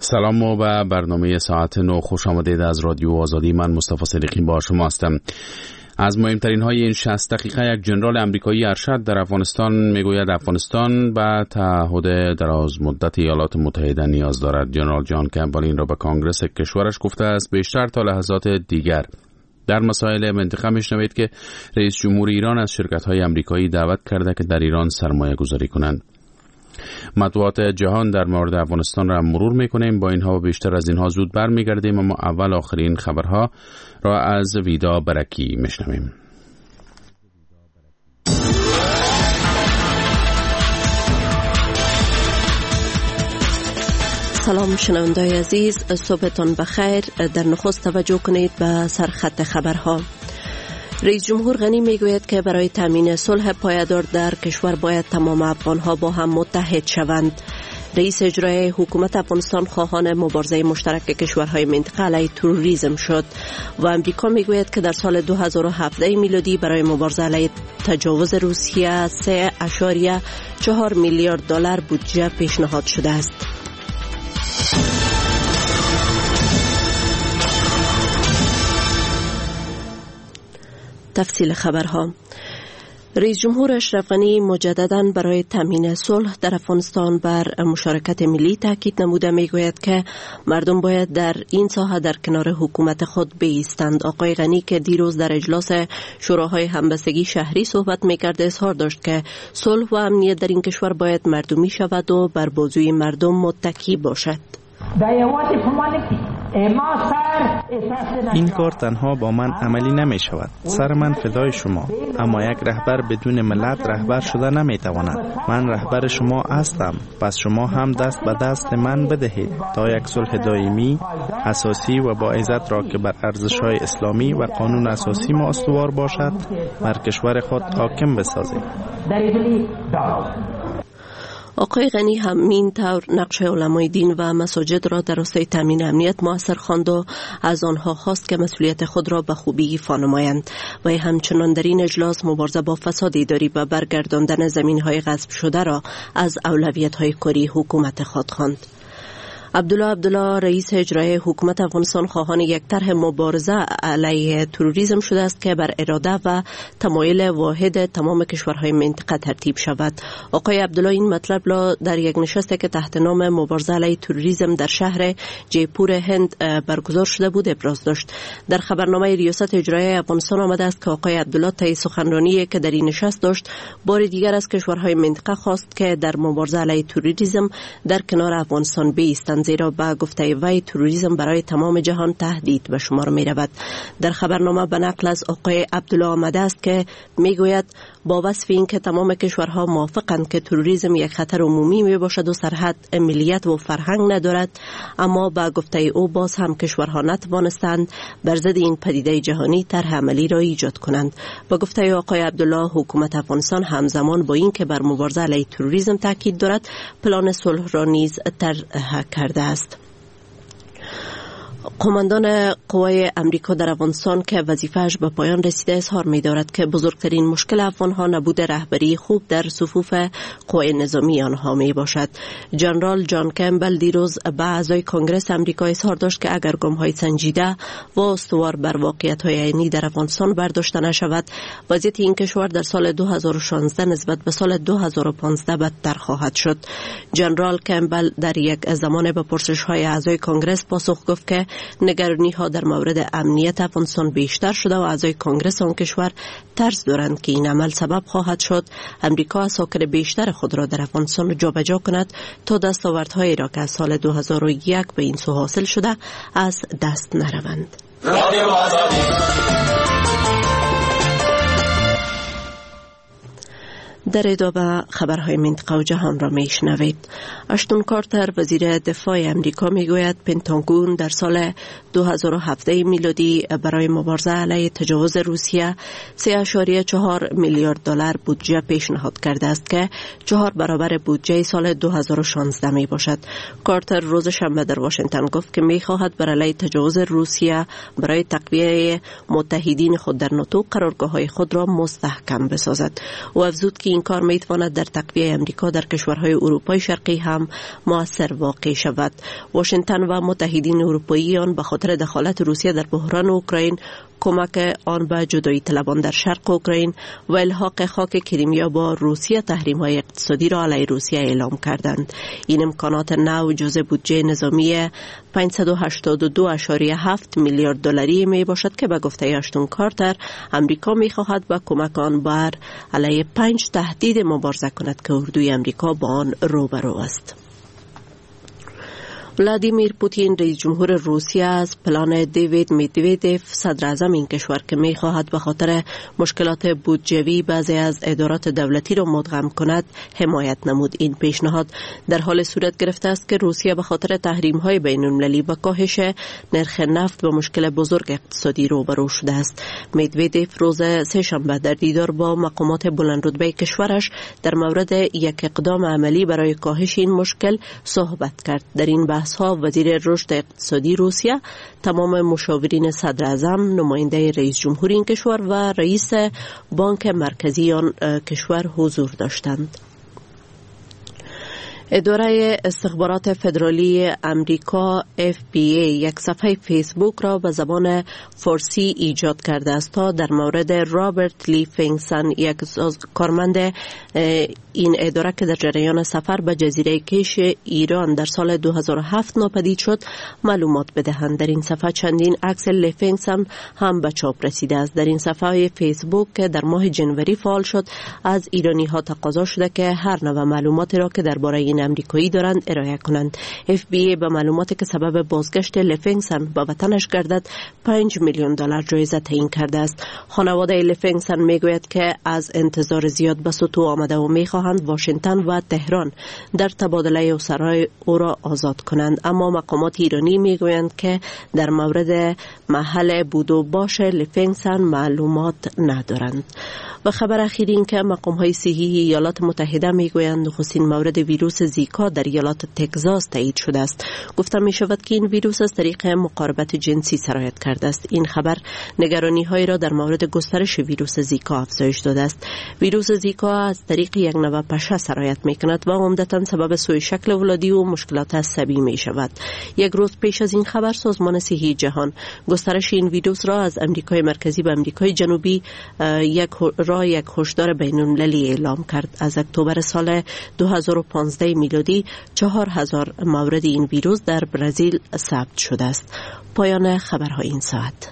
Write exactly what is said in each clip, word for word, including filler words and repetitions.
سلام و به برنامه ساعت نو خوش آمدید از رادیو آزادی. من مصطفی صدیقی با شما هستم. از مهمترین های این شصت دقیقه یک ژنرال امریکایی ارشد در افغانستان میگوید افغانستان به تعهد دراز مدت ایالات متحده نیاز دارد. جنرال جان کمبل این را به کانگرس کشورش گفته است بیشتر تا لحظات دیگر. در مسائل منطقه میشنوید که رئیس جمهور ایران از شرکت های امریکایی دعوت کرده که در ایران سرمایه گذاری کنند. مطبوعات جهان در مورد افغانستان را مرور میکنیم. با اینها و بیشتر از اینها زود برمیگردیم، اما اول آخرین خبرها را از ویدا برکی میشنویم. سلام شنوندای عزیز، صبحتان بخیر. در نخست توجه کنید به سرخط خبرها. رئیس جمهور غنی میگوید که برای تامین صلح پایدار در کشور باید تمام افغانها با هم متحد شوند. رئیس اجرایی حکومت افغانستان خواهان مبارزه مشترک کشورهای منطقه علیه تروریسم شد و امریکا میگوید که در سال دو هزار و هفده میلادی برای مبارزه علیه تجاوز روسیه سه اشاریه چهار میلیارد دلار بودجه پیشنهاد شده است. تفصیل خبرها. رئیس جمهور اشرف غنی مجدداً برای تامین صلح در افغانستان بر مشارکت ملی تاکید نموده میگوید که مردم باید در این ساحه در کنار حکومت خود بایستند. آقای غنی که دیروز در اجلاس شوراهای همبستگی شهری صحبت میکرد اظهار داشت که صلح و امنیت در این کشور باید مردمی شود و بر بازوی مردم متکی باشد. این کار تنها با من عملی نمی شود. سر من فدای شما، اما یک رهبر بدون ملت رهبر شده نمی تواند. من رهبر شما هستم، پس شما هم دست به دست من بدهید تا یک صلح دائمی، اساسی و با عزت را که بر ارزش‌های اسلامی و قانون اساسی ما استوار باشد بر کشور خود حاکم بسازیم. آقای غنی همین طور نقش علمای دین و مساجد را در راستای تامین امنیت مؤثر خواند و از آنها خواست که مسئولیت خود را به خوبی ایفا نمایند و همچنان در این اجلاس مبارزه با فساد اداری و برگرداندن زمین‌های غصب شده را از اولویت‌های کاری حکومت خود خواند. عبدالله عبدالله رئیس اجرایی حکومت افغانستان خواهان یک طرح مبارزه علیه تروریسم شده است که بر اراده و تمایل واحد تمام کشورهای منطقه ترتیب شود. آقای عبدالله این مطلب را در یک نشستی که تحت نام مبارزه علیه تروریسم در شهر جیپور هند برگزار شده بود ابراز داشت. در خبرنامه ریاست اجرایی افغانستان آمده است که آقای عبدالله طی سخنرانی که در این نشست داشت بار دیگر از کشورهای منطقه خواست که در مبارزه علیه تروریسم در کنار افغانستان بایستند، زیرا با گفته وی تروریسم برای تمام جهان تهدید به شمار می رود. در خبرنامه به نقل از آقای عبدالله آمده است که می گوید با وصف این که تمام کشورها موافقند که تروریسم یک خطر عمومی می باشد و سرحد، ملیت و فرهنگ ندارد، اما با گفته او باز هم کشورها نتوانستند بر ضد این پدیده جهانی طرح عملی را ایجاد کنند. با گفته آقای عبدالله حکومت افغانستان همزمان با این که بر مبارزه علیه تروریسم تاکید دارد پلان صلح را نیز طرح کرده است. قماندان قوای امریکا در افغانستان که وظیفه‌اش به پایان رسیده اظهار می‌دارد که بزرگترین مشکل افغان‌ها نبود رهبری خوب در صفوف قوای نظامی آنها میباشد. جنرال جان کمبل دیروز به اعضای کنگرس امریکا اظهار داشت که اگر گام‌های سنجیده و استوار بر واقعیت‌های عینی در افغانستان برداشته نشود، وضعیت این کشور در سال دو هزار و شانزده نسبت به سال دو هزار و پانزده بدتر خواهد شد. جنرال کمبل در یک زمان به پرسش‌های اعضای کنگرس پاسخ گفت که نگرانی ها در مورد امنیت افغانستان بیشتر شده و اعضای کنگرس آن کشور ترس دارند که این عمل سبب خواهد شد امریکا اساکر بیشتر خود را در افغانستان جابجا کند تا دستاوردهایی را که از سال دو هزار و یک به این سو حاصل شده از دست نروند. در ادامه خبرهای منطقه و جهان را میشنوید. اشتون کارتر وزیر دفاع امریکا میگوید پنتاگون در سال دو هزار و هفده میلادی برای مبارزه علیه تجاوز روسیه سه اشاریه چهار میلیارد دلار بودجه پیشنهاد کرده است که چهار برابر بودجه سال دو هزار و شانزده می باشد. کارتر روز شنبه در واشنگتن گفت که میخواهد بر علیه تجاوز روسیه برای تقویه متحدین خود در ناتو قرارگاه‌های خود را مستحکم بسازد. او افزود که این کار می تواند در تقویه امریکا در کشورهای اروپای شرقی هم مؤثر واقع شود. واشنگتن و متحدین اروپایی آن به خاطر دخالت روسیه در بحران اوکراین، کمک آن به جدایی طلبان در شرق اوکراین و الحاق خاک کریمیا با روسیه تحریم‌های اقتصادی را علیه روسیه اعلام کردند. این امکانات نو جزء بودجه نظامی پانصد و هشتاد و دو ممیز هفت میلیارد دلاری می باشد که به گفته اشتون کارتر امریکا می خواهد با کمک آن بر علیه پنج تهدید مبارزه کند که اردوی امریکا با آن روبرو است. ولادیمیر پوتین رئیس جمهور روسیه از پلان دیوید مدودوف صدر اعظم این کشور که می خواهد به خاطر مشکلات بودجوی بعضی از ادارات دولتی را مدغم کند حمایت نمود. این پیشنهاد در حال صورت گرفته است که روسیه به خاطر تحریم های بین المللی و کاهش نرخ نفت به مشکل بزرگ اقتصادی روبرو شده است. مدودوف روز سه‌شنبه در دیدار با مقامات بلند رتبه کشورش در مورد یک اقدام عملی برای کاهش این مشکل صحبت کرد. در این بحث ها وزیر رشد اقتصادی روسیه، تمام مشاورین صدر اعظم، نماینده رئیس جمهور این کشور و رئیس بانک مرکزی آن کشور حضور داشتند. اداره استخبارات فدرالی امریکا اف بی ای یک صفحه فیسبوک را به زبان فارسی ایجاد کرده است تا در مورد رابرت لی فینگسن، یک کارمند این اداره که در جریان سفر به جزیره کیش ایران در سال دو هزار و هفت ناپدید شد، معلومات بدهند. در این صفحه چندین عکس لی فینگسن هم به چاپ رسیده است. در این صفحه فیسبوک که در ماه جنوری فعال شد، از ایرانی ها تقاضا شده که هر نوع معلوماتی را که درباره این امریکایی دارند ارائه کنند. اف بی ای به معلوماتی که سبب بازگشت لی فینگسن به وطنش گردد پنج میلیون دلار جایزه تعیین کرده است. خانواده لی فینگسن میگوید که از انتظار زیاد به سطوح آمده و میخواهند واشنگتن و تهران در تبادله اسرای او را آزاد کنند، اما مقامات ایرانی میگویند که در مورد محل بود و باش لی فینگسن معلومات ندارند. و خبر اخیر این که مقام‌های صحی ایالات متحده میگویند نخستین مورد ویروس زیکا در ایالات تگزاس تایید شده است. گفته می شود که این ویروس از طریق مقاربت جنسی سرایت کرده است. این خبر نگرانی‌هایی را در مورد گسترش ویروس زیکا افزایش داده است. ویروس زیکا از طریق یک نوع پشه سرایت می‌کند و عمدتاً سبب سوء شکل ولادی و مشکلات عصبی می شود. یک روز پیش از این خبر سازمان صحی جهان گسترش این ویروس را از امریکای مرکزی به امریکای جنوبی یک را یک هشدار بین‌المللی اعلام کرد. از اکتبر سال دو هزار و پانزده میلادی چهار هزار مورد این ویروس در برزیل ثبت شده است. پایان خبرهای این ساعت.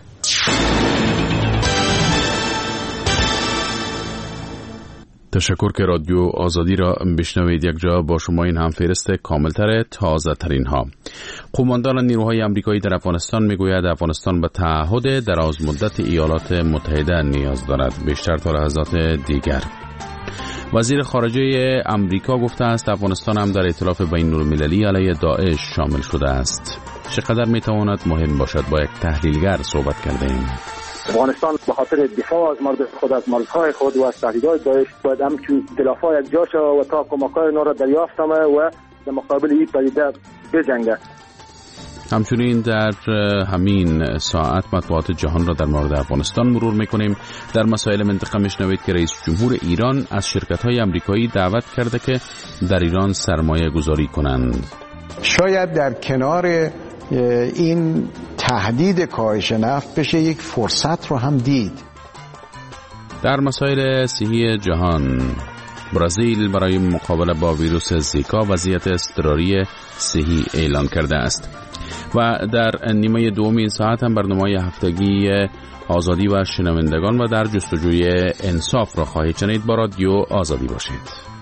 تشکر که رادیو آزادی را بشنوید. یک جا با شما این هم فهرست کاملتر تازه ترین ها. قماندان نیروهای آمریکایی در افغانستان میگوید افغانستان به تعهد دراز مدت ایالات متحده نیاز دارد. بیشتر تا لحظات دیگر. وزیر خارجه آمریکا گفته است افغانستان هم در ائتلاف بین المللی علیه داعش شامل شده است. چقدر میتواند مهم باشد؟ با یک تحلیلگر صحبت کرده ایم. افغانستان به خاطر دفاع از مردم خود، از مرزهای خود و از تهدیدات داعش باید همچون ائتلاف‌ها یک جا شود و تا کمک‌های نو را دریافت نماید و در مقابل این پدیده بجنگد. همچنین در همین ساعت مطبوعات جهان را در مورد افغانستان مرور میکنیم. در مسائل منطقه میشنوید که رئیس جمهور ایران از شرکت‌های آمریکایی دعوت کرده که در ایران سرمایه گذاری کنند. شاید در کنار این تهدید کاهش نفت بشه یک فرصت رو هم دید. در مسائل صحی جهان، برزیل برای مقابله با ویروس زیکا وضعیت اضطراری صحی اعلام کرده است. و در نیمه دوم این ساعت هم برنامه هفتگی آزادی و شنوندگان و در جستجوی انصاف را خواهید شنید. با رادیو آزادی باشید.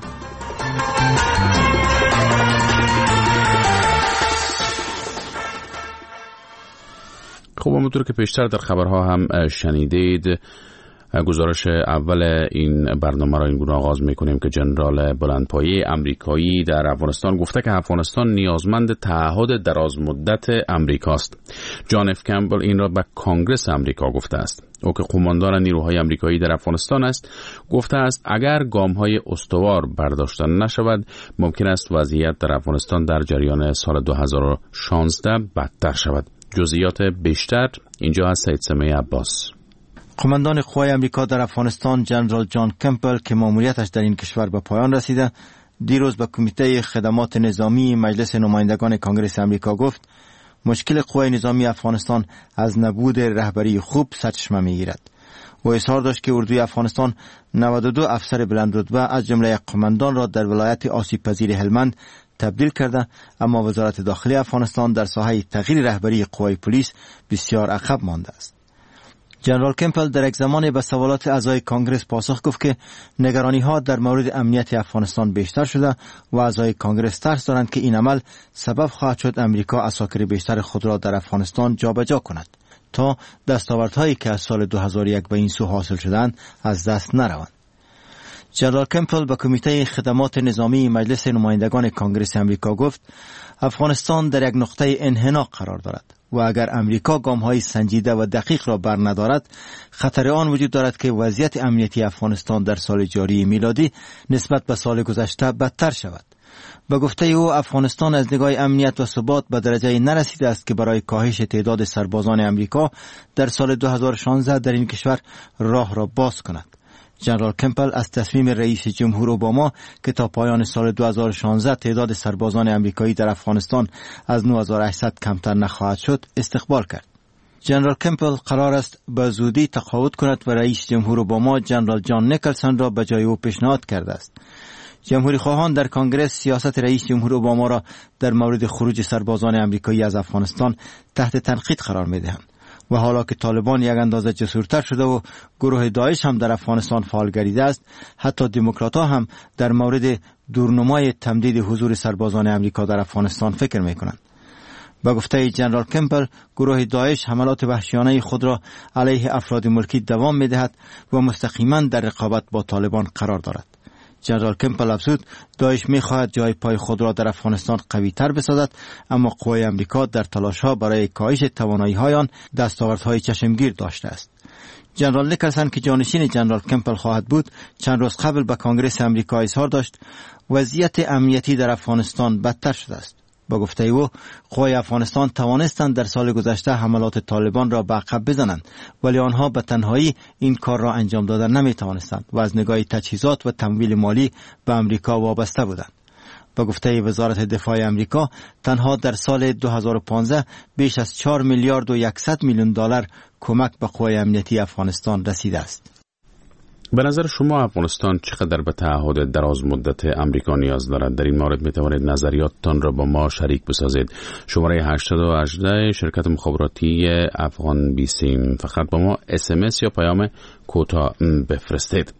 خب همونطور که پیشتر در خبرها هم شنیدید، گزارش اول این برنامه را این گونه آغاز می‌کنیم که جنرال بلندپایه آمریکایی در افغانستان گفته که افغانستان نیازمند تعهد دراز مدت آمریکاست. جان اف کمبل این را به کانگرس آمریکا گفته است. او که قماندان نیروهای آمریکایی در افغانستان است، گفته است اگر گام‌های استوار برداشته نشود ممکن است وضعیت در افغانستان در جریان سال دو هزار و شانزده بدتر شود. جزئیات بیشتر اینجا از سید سمیع عباس. قماندان قوای امریکا در افغانستان جنرال جان کمپل که ماموریتش در این کشور به پایان رسیده، دیروز به کمیته خدمات نظامی مجلس نمایندگان کانگرس امریکا گفت مشکل قوای نظامی افغانستان از نبود رهبری خوب سرچشمه میگیرد. و اظهار داشت که اردوی افغانستان نود و دو افسر بلند رتبه از جمله یک قماندان را در ولایت آسیب پذیر هلمند تبدیل کرده، اما وزارت داخلی افغانستان در ساحه تغییر رهبری قوای پلیس بسیار عقب مانده است. جنرال کمپل در یک زمانی به سوالات اعضای کانگرس پاسخ گفت که نگرانی ها در مورد امنیت افغانستان بیشتر شده و اعضای کانگرس ترس دارند که این عمل سبب خواهد شد امریکا عساکر بیشتر خود را در افغانستان جابجا کند تا دستاوردهایی که از سال دو هزار و یک به این سو حاصل شدند از دست نروند. جنرال کمپل به کمیته خدمات نظامی مجلس نمایندگان کانگرس امریکا گفت افغانستان در یک نقطه انحناء قرار دارد و اگر امریکا گام‌های سنجیده و دقیق را بر ندارد، خطر آن وجود دارد که وضعیت امنیتی افغانستان در سال جاری میلادی نسبت به سال گذشته بدتر شود. به گفته او افغانستان از نگاه امنیت و ثبات به درجه نرسیده است که برای کاهش تعداد سربازان امریکا در سال دو هزار و شانزده در این کشور راه را باز کند. جنرال کمپل از تصمیم رئیس جمهور اوباما که تا پایان سال دو هزار و شانزده تعداد سربازان امریکایی در افغانستان از نه هزار و هشتصد کمتر نخواهد شد استقبال کرد. جنرال کمپل قرار است به زودی تقاعد کند و رئیس جمهور اوباما جنرال جان نیکلسون را به جای او پیشنهاد کرده است. جمهوری خواهان در کانگرس سیاست رئیس جمهور اوباما را در مورد خروج سربازان امریکایی از افغانستان تحت تنقید قرار می‌دهند و حالا که طالبان یک اندازه جسورتر شده و گروه داعش هم در افغانستان فعال گردیده است، حتی دموکرات‌ها هم در مورد دورنمای تمدید حضور سربازان امریکا در افغانستان فکر می‌کنند. با گفته جنرال کمپل، گروه داعش حملات وحشیانه خود را علیه افراد ملکی دوام می‌دهد و مستقیما در رقابت با طالبان قرار دارد. جنرال کمپل افزود داعش می‌خواهد جای پای خود را در افغانستان قوی‌تر بسازد، اما قوای امریکا در تلاش‌ها برای کاهش توانایی‌های آن دستاوردهای چشمگیر داشته است. جنرال نیکلسون که جانشین جنرال کمپل خواهد بود، چند روز قبل به کانگرس امریکا اظهار داشت وضعیت امنیتی در افغانستان بدتر شده است. با گفته او قوای افغانستان توانستند در سال گذشته حملات طالبان را به عقب بزنند، ولی آنها به تنهایی این کار را انجام دادن نمی توانستند و از نگاه تجهیزات و تمویل مالی به امریکا وابسته بودند. با گفته وزارت دفاع امریکا تنها در سال دو هزار و پانزده بیش از چهار میلیارد و صد میلیون دلار کمک به قوای امنیتی افغانستان رسیده است. به نظر شما افغانستان چقدر به تعهد دراز مدت امریکا نیاز دارد؟ در این مورد می توانید نظریاتتان را با ما شریک بسازید. شماره هشت هشت شرکت مخابراتی افغان بیسیم، فقط با ما اس ام اس یا پیام کوتاه بفرستید.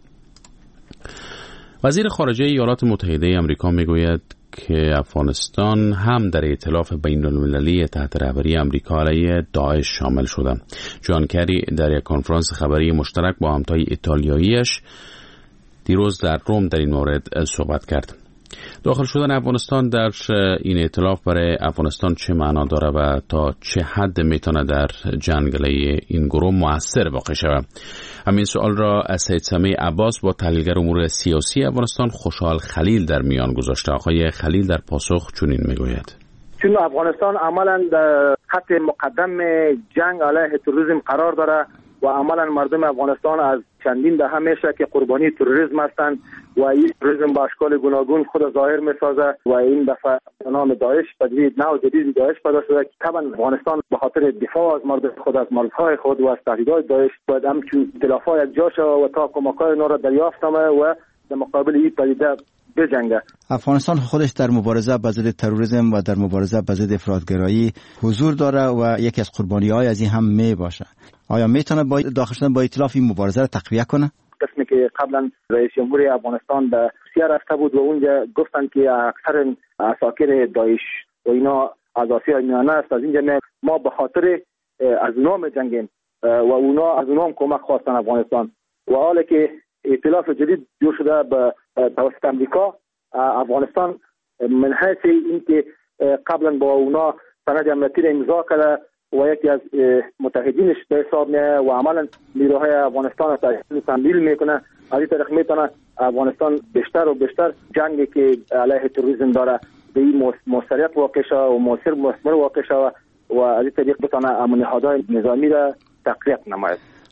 وزیر خارجه ایالات متحده آمریکا می گوید که افغانستان هم در ائتلاف بین المللی تحت رهبری آمریکا علیه داعش شامل شده. جان کری در یک کنفرانس خبری مشترک با همتای ایتالیاییش دیروز در روم در این مورد صحبت کرد. داخل شدن افغانستان در این ائتلاف برای افغانستان چه معنا داره و تا چه حد میتونه در جنگ علیه این گروه مؤثر واقع شود؟ همین سوال را از سید سمیع عباس با تحلیلگر امور سیاسی افغانستان خوشحال خلیل در میان گذاشته. آقای خلیل در پاسخ چنین میگوید: چون افغانستان عملا در خط مقدم جنگ علیه تروریسم قرار داره و عملا مردم افغانستان از چندین دهه میشه که قربانی تروریسم هستند و این تروریسم با اشکال گوناگون خود ظاهر میسازه و این دفعه نام داعش پدید نو جدید داعش پیدا شده. طبعا افغانستان به خاطر دفاع از مردم خود، از مالهای خود و از تهدیدات داعش باید همچون اختلافات یک جا شود و تا کمک‌های نو را دریافت نماید و در مقابل این پدیده بجنگه. افغانستان خودش در مبارزه با ضد تروریسم و در مبارزه با ضد افراطگرایی حضور داره و یکی از قربانی‌های از این هم می باشه. آیا میتونه با داخل شدن با ائتلاف این مبارزه را تقویت کنه؟ قسمی که قبلا رئیس جمهور افغانستان به روسیه رفته بود و اونجا گفتن که اکثر عساکر داعش و اینا از آسیای میانه است، از اینجا ما به خاطر از نام جنگیم و اونا از نام کمک خواستن افغانستان و حالا که ائتلاف جدید جور شده به توسط امریکا، افغانستان من حیث اینکه قبلا با اونا سند امنیتی را امضا کرده و یکی از متحدینش به حساب میاد و عملا نیروهای افغانستان را تمویل میکنه، از این طریق میتونه افغانستان بیشتر و بیشتر جنگی که علیه تروریسم داره به این موثریت واقع شود و موثر مثمر واقع شود و از این طریق بتونه نهادهای نظامی را تقویت نماید.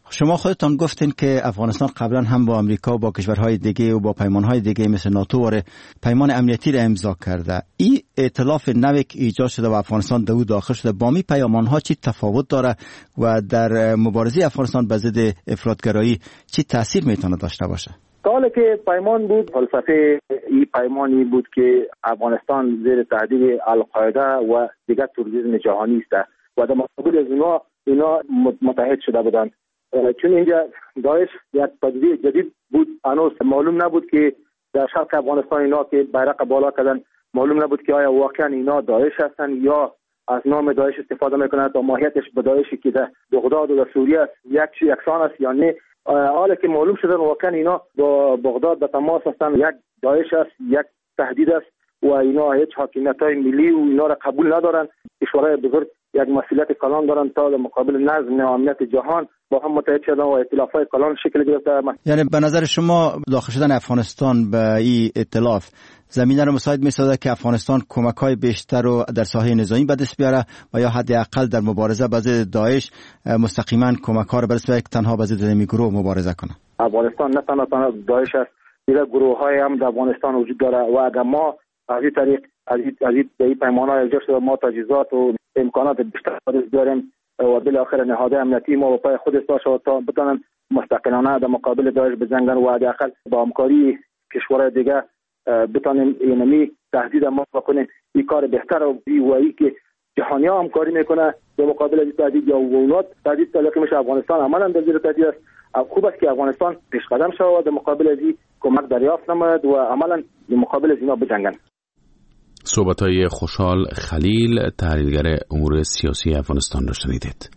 شما خودتان گفتین که افغانستان قبلا هم با امریکا و با کشورهای دیگه و با پیمانهای دیگه مثل ناتو و پیمان امنیتی را امضا کرده. این ائتلاف نوی که ایجاد شده و افغانستان در او داخل شده با می پیمانها چی تفاوت داره و در مبارزه افغانستان به ضد افراطگرایی چی تاثیر میتونه داشته باشه؟ حالا که پیمان بود، فلسفه این پیمانی بود که افغانستان زیر تهدید القاعده و دیگر تروریسم جهانی است و در مقابل از اینا اینا متحد شده بودند. چون اینجا داعش یک پدیده جدید بود، هنوز معلوم نبود که در شرق افغانستان اینا که بیرق بالا کردن، معلوم نبود که آیا واقعا اینا داعش هستن یا از نام داعش استفاده میکنند و ماهیتش به داعشی که در بغداد و در سوریه است یک چیز یکسان است یا نه. حالا که معلوم شده واقعا اینا با بغداد به تماس هستند، یک داعش است، یک تهدید است و اینا هیچ حاکمیت‌های ملی و اینا را قبول ندارن. کشورهای بزرگ یک مسئولیت کلان دارن تا در مقابل نظم و امنیت جهان با هم متحد شدن و ائتلاف‌های کلان شکل گرفته. یعنی به نظر شما داخل شدن افغانستان به این ائتلاف زمینه رو مساعد می‌سازه که افغانستان کمک‌های بیشتر رو در ساحه نظامی به دست بیاره و یا حداقل در مبارزه با ضد داعش مستقیما کمک‌ها رو به دست بیاره که تنها با ضد این گروه مبارزه کنه؟ افغانستان نه تنها تنها داعش است، دیگر گروه‌های هم در افغانستان وجود داره و اگر ما از این طریق از این به این پیمان‌ها ایجاد شده ما تجهیزات و امکانات بیشتر خودش داریم و بالاخره نهادهای امنیتی ما با پای خودش باشه تا بتونن مستقلانه در مقابل داعش بجنگن و حداقل با همکاری کشورهای دیگه بتونیم اینمی تهدید ما بکنیم. این کار بهتر و ای که جهانی ها همکاری میکنه در مقابل این تهدید یا اولاد تهدید تلقی میشه. افغانستان عملا در زیر تهدید است. خوب است که افغانستان پیش قدم شود در مقابل از این کمک دریافت نماید و عملا در مقابل از اینا بجنگن. صحبت‌های خوشحال خلیل، تحلیلگر امور سیاسی افغانستان را شنیدید.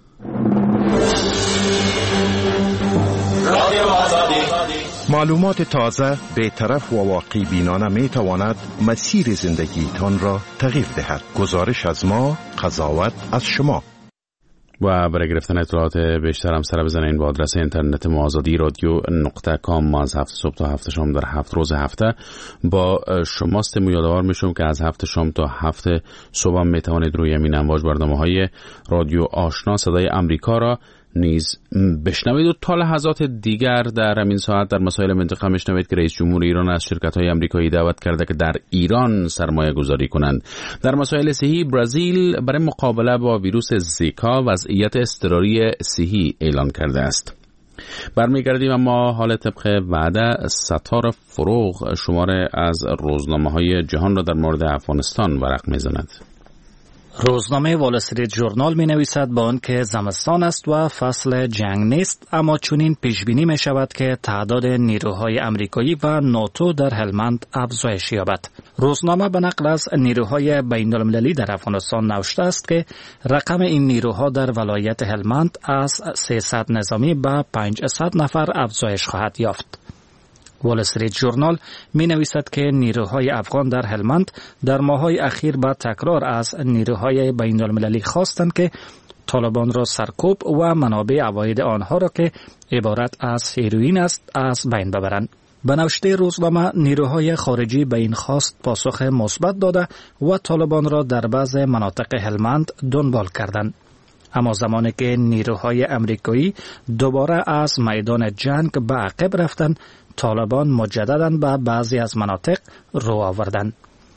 معلومات تازه، بی‌طرف و واقع بینانه می تواند مسیر زندگی تان را تغییر دهد. گزارش از ما، قضاوت از شما. و برای گرفتن اطلاعات بیشتر هم سر بزنین با آدرس اینترنت ما آزادی رادیو نقطه کام. ما از هفت صبح تا هفت شام در هفت روز هفته با شماست. یادآور میشم که از هفت شام تا هفت صبح هم میتوانید روی همین امواج برنامه‌های رادیو آشنا صدای امریکا را نیز بشنوید و تا لحظات دیگر در همین ساعت در مسائل منطقه میشنوید که رئیس جمهور ایران از شرکت‌های آمریکایی دعوت کرده که در ایران سرمایه گذاری کنند. در مسائل صحی، برزیل برای مقابله با ویروس زیکا وضعیت اضطراری صحی اعلان کرده است. برمیگردیم اما حال طبق وعده ستار فروغ شماره از روزنامه‌های جهان را در مورد افغانستان ورق می‌زند. روزنامه وال استریت ژورنال می نویسد با آن که زمستان است و فصل جنگ نیست، اما چنین پیش بینی می شود که تعداد نیروهای آمریکایی و ناتو در هلمند افزایش یابد. روزنامه به نقل از نیروهای بین المللی در افغانستان نوشته است که رقم این نیروها در ولایت هلمند از سیصد نظامی به پانصد نفر افزایش خواهد یافت. وال استریت ژورنال می نویسد که نیروهای افغان در هلمند در ماه‌های اخیر با تکرار از نیروهای بین المللی خواستند که طالبان را سرکوب و منابع عواید آنها را که عبارت از هیروئین است از بین ببرند. به نوشته روزنامه نیروهای خارجی به این خواست پاسخ مثبت داده و طالبان را در بعض مناطق هلمند دنبال کردند. اما زمانی که نیروهای آمریکایی دوباره از میدان جنگ به عقب رفتند، طالبان مجدداً به بعضی از مناطق رو آوردند.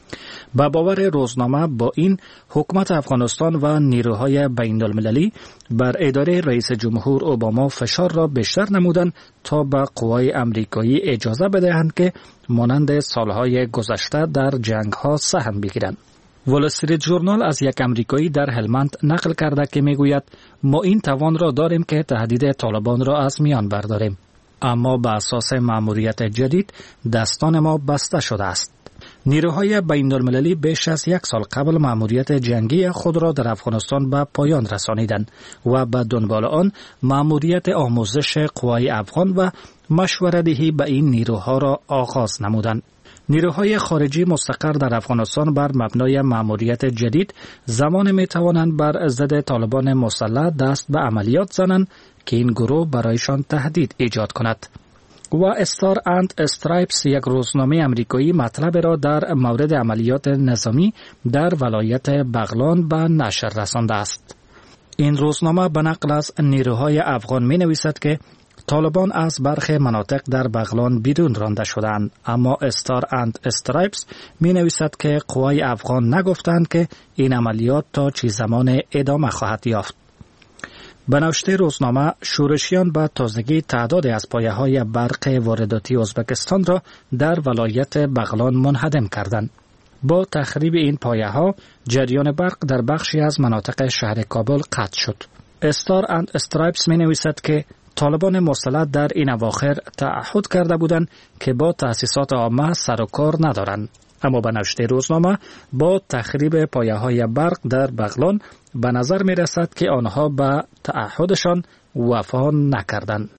با باور روزنامه با این حکومت افغانستان و نیروهای بین المللی بر اداره رئیس جمهور اوباما فشار را بیشتر نمودند تا به قوای آمریکایی اجازه بدهند که مانند سالهای گذشته در جنگ‌ها سهم بگیرند. وال استریت ژورنال از یک آمریکایی در هلمند نقل کرده که میگوید ما این توان را داریم که تهدید طالبان را از میان برداریم، اما به اساس مأموریت جدید دستان ما بسته شده است. نیروهای بین المللی بیش از یک سال قبل مأموریت جنگی خود را در افغانستان به پایان رسانیدند و به دنبال آن مأموریت آموزش قوای افغان و مشورت دهی به این نیروها را آغاز نمودند. نیروهای خارجی مستقر در افغانستان بر مبنای مأموریت جدید زمان می توانند بر ضد طالبان مسلح دست به عملیات زنند که این گروه برایشان تهدید ایجاد کند. و استار اند استرایپس یک روزنامه امریکایی مطلب را در مورد عملیات نظامی در ولایت بغلان به نشر رسانده است. این روزنامه به نقل از نیروهای افغان می نویسد که طالبان از برخی مناطق در بغلان بیرون رانده شدند، اما استار اند استرایپس می نویسد که قوای افغان نگفتند که این عملیات تا چه زمان ادامه خواهد یافت. به نوشته روزنامه، شورشیان به تازگی تعدادی از پایه‌های برق وارداتی ازبکستان را در ولایت بغلان منهدم کردند. با تخریب این پایه‌ها، جریان برق در بخشی از مناطق شهر کابل قطع شد. استار اند استرایپس می نویسد که طالبان مسلح در این اواخر تعهد کرده بودند که با تأسیسات عامه سر و کار ندارند، اما به نوشته روزنامه با تخریب پایه‌های برق در بغلان به نظر می رسد که آنها به تعهدشان وفا نکردند.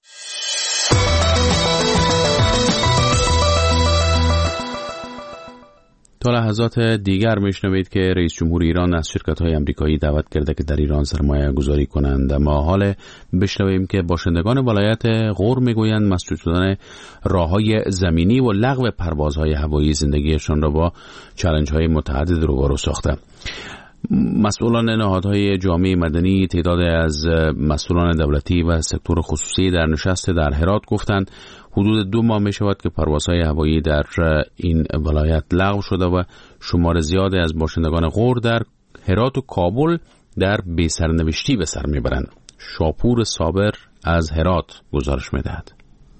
تا لحظات دیگر میشنوید که رئیس جمهور ایران از شرکت‌های آمریکایی دعوت کرده که در ایران سرمایه گذاری کنند. اما حال بشنویم که باشندگان ولایت غور میگویند مسدود شدن راه‌های زمینی و لغو پروازهای هوایی زندگیشان را با چالش‌های متعدد روبرو ساخته. مسئولان نهادهای جامعه مدنی، تعداد از مسئولان دولتی و سکتور خصوصی در نشست در هرات گفتند حدود دو ماه می شود که پروازهای هوایی در این ولایت لغو شده و شمار زیادی از باشندگان غور در هرات و کابل در بی‌سرنوشتی به سر میبرند. شاپور صابر از هرات گزارش میدهد.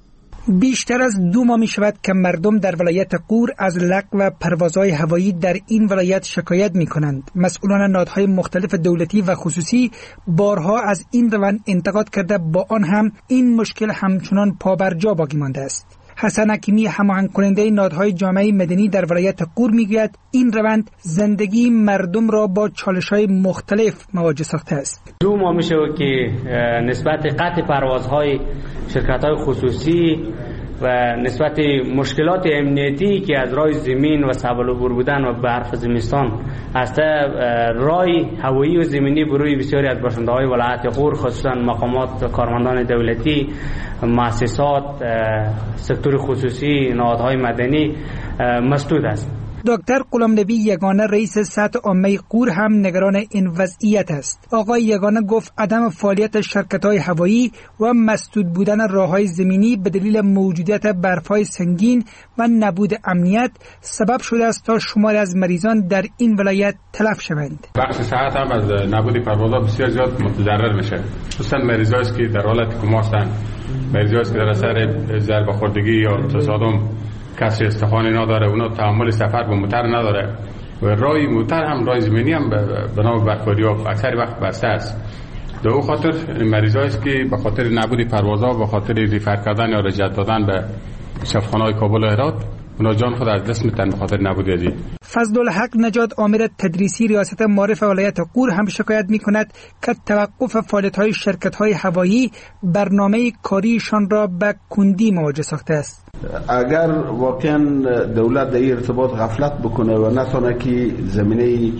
بیشتر از دو ماه می شود که مردم در ولایت غور از لغو پروازهای هوایی در این ولایت شکایت می کنند. مسئولان نهادهای مختلف دولتی و خصوصی بارها از این روند انتقاد کرده، با آن هم این مشکل همچنان پابرجا باقی مانده است. حسن حکیمی، هماهنگ کننده نهادهای جامعه مدنی در ولایت غور، میگوید این روند زندگی مردم را با چالش‌های مختلف مواجه ساخته است. دو ماه میشه که نسبت قطع پروازهای شرکت‌های خصوصی و نسبت مشکلات امنیتی که از راه زمین و صعب العبور بودن و برف زمستان از راه هوایی و زمینی بروی بسیاری از باشنده‌های ولایت غور، خصوصا مقامات و کارمندان دولتی، مؤسسات، سکتور خصوصی، نهادهای مدنی مسدود است. دکتر غلامنبی یگانه، رئیس سطح عامه غور، هم نگران این وضعیت است. آقای یگانه گفت عدم فعالیت شرکت‌های هوایی و مسدود بودن راه‌های زمینی به دلیل موجودیت برف‌های سنگین و نبود امنیت سبب شده است تا شماری از مریضان در این ولایت تلف شوند. بخش صحت هم از نبود پروازها بسیار زیاد متضرر میشه، خصوصا مریضایی که در حالت کما هستند، مریضایی که در اثر ضربه خوردگی یا تصادم کسی استخوانی نداره، اونا تحمل سفر به موتر نداره و راه موتر هم راه زمینی هم به نام برفاری ها اکثر وقت بسته است. در او خاطر مریضایی است که به خاطر نبود پروازها، به خاطر ریفر کردن یا رجعت دادن به شفاخانه‌های کابل و هرات، اونا جان خود از دست میدن به خاطر نبود ازی. فضل الحق نجات، آمر تدریسی ریاست معارف ولایت غور، هم شکایت می‌کند که توقف فعالیت‌های شرکت‌های هوایی برنامه کاریشان را به کندی مواجه ساخته است. اگر واقعا دولت در این ارتباط غفلت بکنه و نتونه که زمینه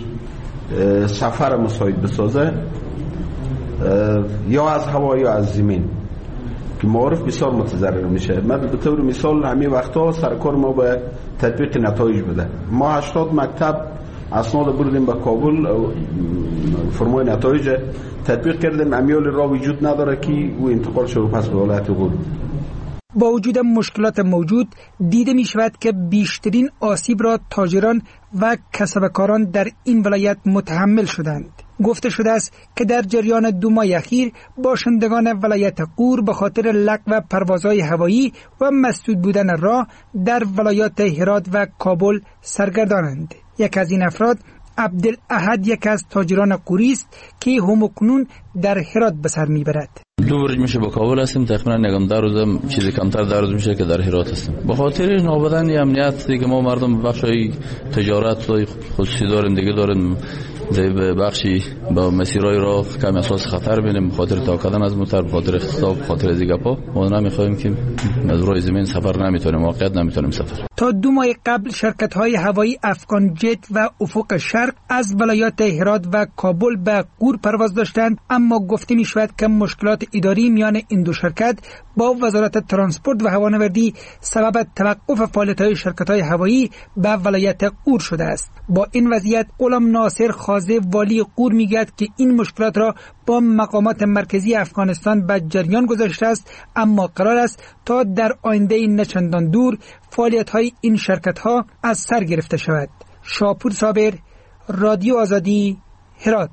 سفر مساعد بسازه، یا از هوا یا از زمین، که معارف بسیار متضرر میشه. من به طور مثال همین وقتا سرکار ما به تطبیق نتایج بده. ما هشتاد مکتب اسناد بردیم به کابل، فرمای نتایج تطبیق کردیم، امیال را وجود نداره که او انتقال شده پس به ولایت غور. با وجود مشکلات موجود، دیده می شود که بیشترین آسیب را تاجران و کسبکاران در این ولایت متحمل شدند. گفته شده است که در جریان دو ماه اخیر باشندگان ولایت غور به خاطر لغو پروازهای هوایی و مسدود بودن راه در ولایات هرات و کابل سرگردانند. یک از این افراد عبدالاحد یک از تاجران غوری است که همکنون در هرات به سر میبرد. دو روز میشه با کابل هستیم، تقریبا نگم در روزم چیزی کمتر در روز میشه که در هرات هستیم. به خاطر نابودن امنیت دیگه ما مردم بخشای تجارت و خصوصی دارن دیگه دارن، در بخشی با مسیرهای راه کم اساس خطر بینیم، به خاطر تاکدن از موتر، به خاطر اختلاف، به خاطر دیگه پا ما نمیخوایم که از راه زمین سفر نمیتونیم، واقعیت نمیتونیم سفر. تا دو ماه قبل شرکت‌های هوایی افغان جت و افق شرق از ولایات هرات و کابل به غور پرواز داشتند، اما گفته می‌شود که مشکلات اداری میان این دو شرکت با وزارت ترانسپورت و هوانوردی سبب توقف فعالیت‌های شرکت‌های هوایی به ولایت غور شده است. با این وضعیت غلام ناصر خازه والی غور میگوید که این مشکلات را با مقامات مرکزی افغانستان به جریان گذاشته است، اما قرار است تا در آینده نچندان دور فعالیت‌های این شرکت‌ها از سر گرفته شود. شاپور صابر، رادیو آزادی، هرات.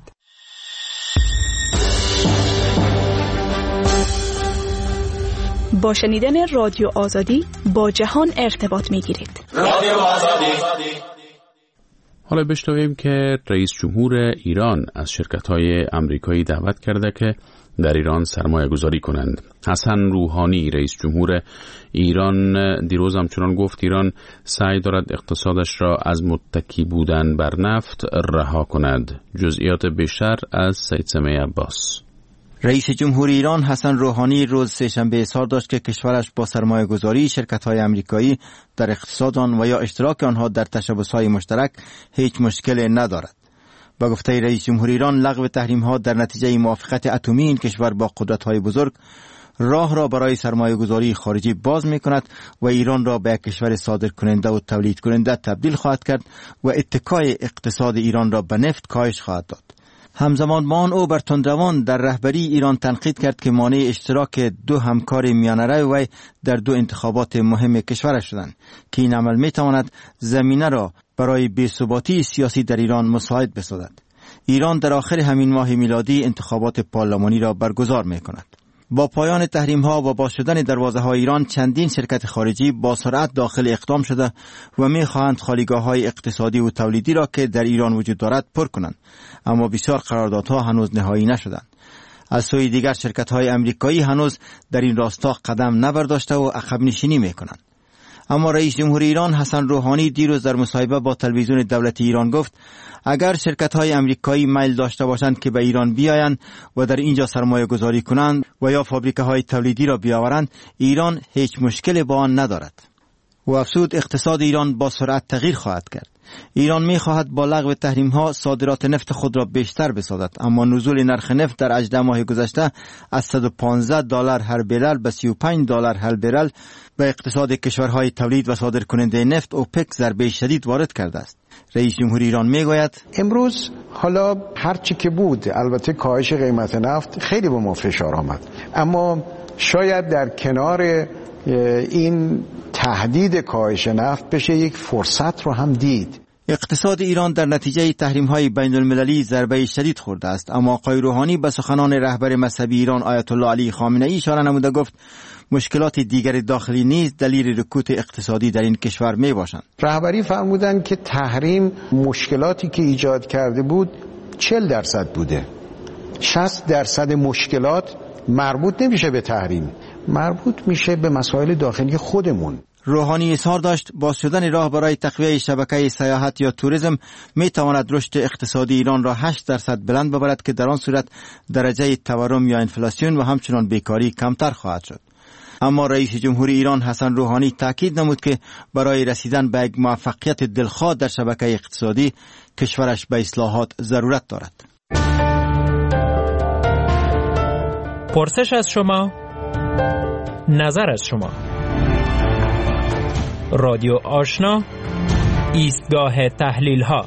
با شنیدن رادیو آزادی با جهان ارتباط می‌گیرید. رادیو آزادی. حالا بشنویم که رئیس جمهور ایران از شرکت‌های آمریکایی دعوت کرده که در ایران سرمایه گذاری کنند. حسن روحانی رئیس جمهور ایران دیروز همچنان گفت ایران سعی دارد اقتصادش را از متکی بودن بر نفت رها کند. جزئیات بیشتر از سید سمیع عباس. رئیس جمهور ایران حسن روحانی روز سه‌شنبه اظهار داشت که کشورش با سرمایه گذاری شرکت‌های آمریکایی در اقتصاد آن و یا اشتراک آنها در تشبس‌های مشترک هیچ مشکلی ندارد. با گفته رئیس جمهور ایران، لغو تحریم‌ها در نتیجه موافقت اتمی این کشور با قدرت‌های بزرگ راه را برای سرمایه گذاری خارجی باز می‌کند و ایران را به کشور صادر کننده و تولید کننده تبدیل خواهد کرد و اتکای اقتصاد ایران را به نفت کاهش خواهد داد. همزمان با آن او بر تندروان در رهبری ایران تنقید کرد که مانع اشتراک دو همکار میانه‌رو وی در دو انتخابات مهم کشورش شدند که این عمل می‌تواند زمینه را برای بی‌ثباتی سیاسی در ایران مساعد بسازد. ایران در آخر همین ماه میلادی انتخابات پارلمانی را برگزار می‌کند. با پایان تحریم‌ها و باز شدن دروازه‌های ایران، چندین شرکت خارجی با سرعت داخل اقدام شده و می‌خواهند خالیگاه‌های اقتصادی و تولیدی را که در ایران وجود دارد پر کنند، اما بسیار قراردادها هنوز نهایی نشدند. از سوی دیگر شرکت‌های آمریکایی هنوز در این راستا قدم نبرداشته و عقب نشینی می‌کنند. اما رئیس جمهور ایران حسن روحانی دیروز در مصاحبه با تلویزیون دولتی ایران گفت اگر شرکت‌های آمریکایی میل داشته باشند که به ایران بیایند و در اینجا سرمایه گذاری کنند و یا فابریکه‌های تولیدی را بیاورند، ایران هیچ مشکلی با آن ندارد. و افزود اقتصاد ایران با سرعت تغییر خواهد کرد. ایران می‌خواهد با لغو تحریم‌ها صادرات نفت خود را بیشتر بسازد، اما نزول نرخ نفت در هجده ماه گذشته از صد و پانزده دلار هر برل به سی و پنج دلار هر برل به اقتصاد کشورهای تولید و صادر کننده نفت اوپک ضربه شدید وارد کرده است. رئیس جمهور ایران میگوید امروز حالا هر چی که بود، البته کاهش قیمت نفت خیلی به ما فشار آمد، اما شاید در کنار این تهدید کاهش نفت بشه یک فرصت رو هم دید. اقتصاد ایران در نتیجه تحریم‌های بین المللی ضربه شدید خورده است، اما آقای روحانی به سخنان رهبر مذهبی ایران آیت الله علی خامنه‌ای اشاره نموده گفت مشکلات دیگر داخلی نیز دلیل رکود اقتصادی در این کشور می باشند. رهبری فرمودند که تحریم مشکلاتی که ایجاد کرده بود چهل درصد بوده. شصت درصد مشکلات مربوط نمیشه به تحریم، مربوط میشه به مسائل داخلی خودمون. روحانی اظهار داشت باز شدن راه برای تقویت شبکه سیاحت یا توریسم می تواند رشد اقتصادی ایران را هشت درصد بلند ببرد که در آن صورت درجه تورم یا انفلاسیون و همچنان بیکاری کمتر خواهد شد. اما رئیس جمهور ایران حسن روحانی تاکید نمود که برای رسیدن به یک موفقیت دلخواه در شبکه اقتصادی کشورش به اصلاحات ضرورت دارد. پرسش از شما، نظر از شما. رادیو آشنا، ایستگاه تحلیل ها.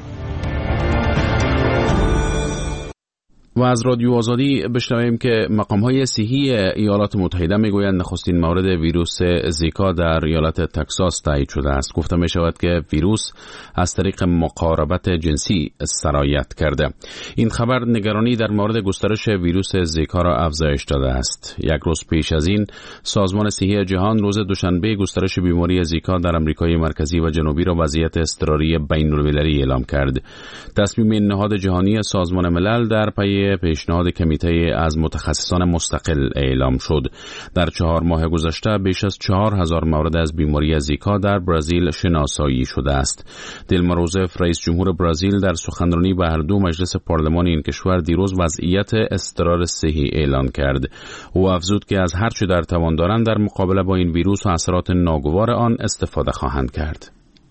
و از رادیو آزادی بشنویم که مقام‌های صحی ایالات متحده میگویند نخستین مورد ویروس زیکا در ایالت تگزاس تایید شده است. گفته می شود که ویروس از طریق مقاربت جنسی سرایت کرده. این خبر نگرانی در مورد گسترش ویروس زیکا را افزایش داده است. یک روز پیش از این سازمان صحی جهان روز دوشنبه گسترش بیماری زیکا در آمریکای مرکزی و جنوبی را وضعیت اضطراری بین‌المللی اعلام کرد. تصمیم نهاد جهانی سازمان ملل در پی نتیجه پیشنهاد کمیته از متخصصان مستقل اعلام شد. در چهار ماه گذشته بیش از چهار هزار مورد از بیماری زیکا در برزیل شناسایی شده است. دیلما روزف رئیس جمهور برزیل در سخنرانی به هر دو مجلس پارلمان این کشور دیروز وضعیت اضطرار صحی اعلان کرد. او افزود که از هر چه در توان دارند در مقابله با این ویروس و اثرات ناگوار آن استفاده خواهند کرد.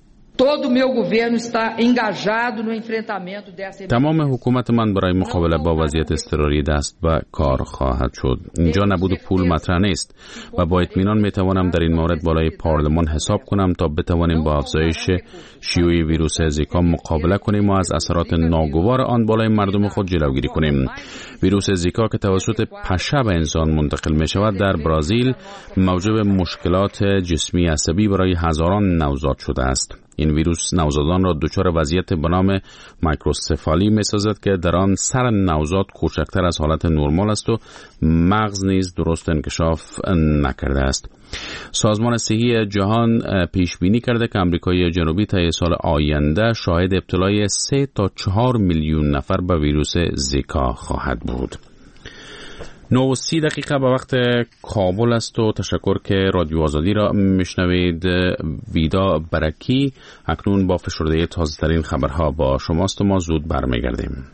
تمام حکومت من برای مقابله با وضعیت اضطراری دست به کار خواهد شد. اینجا نبود پول مطرح نیست و با اطمینان میتوانم در این مورد بالای پارلمان حساب کنم تا بتوانیم با افزایش شیوع ویروس زیکا مقابله کنیم و از اثرات ناگوار آن بالای مردم خود جلوگیری کنیم. ویروس زیکا که توسط پشه به انسان منتقل می شود در برزیل موجب مشکلات جسمی عصبی برای هزاران نوزاد شده است. این ویروس نوزادان را دچار وضعیت به نام مایکروسفالی می‌سازد که در آن سر نوزاد کوچکتر از حالت نرمال است و مغز نیز درست انکشاف نکرده است. سازمان صحی جهان پیش بینی کرده که آمریکای جنوبی تا سال آینده شاهد ابتلای سه تا چهار میلیون نفر به ویروس زیکا خواهد بود. نه و سی دقیقه به وقت کابل است و تشکر که رادیو آزادی را میشنوید. ویدا برکی اکنون با فشرده تازه ترین خبرها با شماست و ما زود برمیگردیم.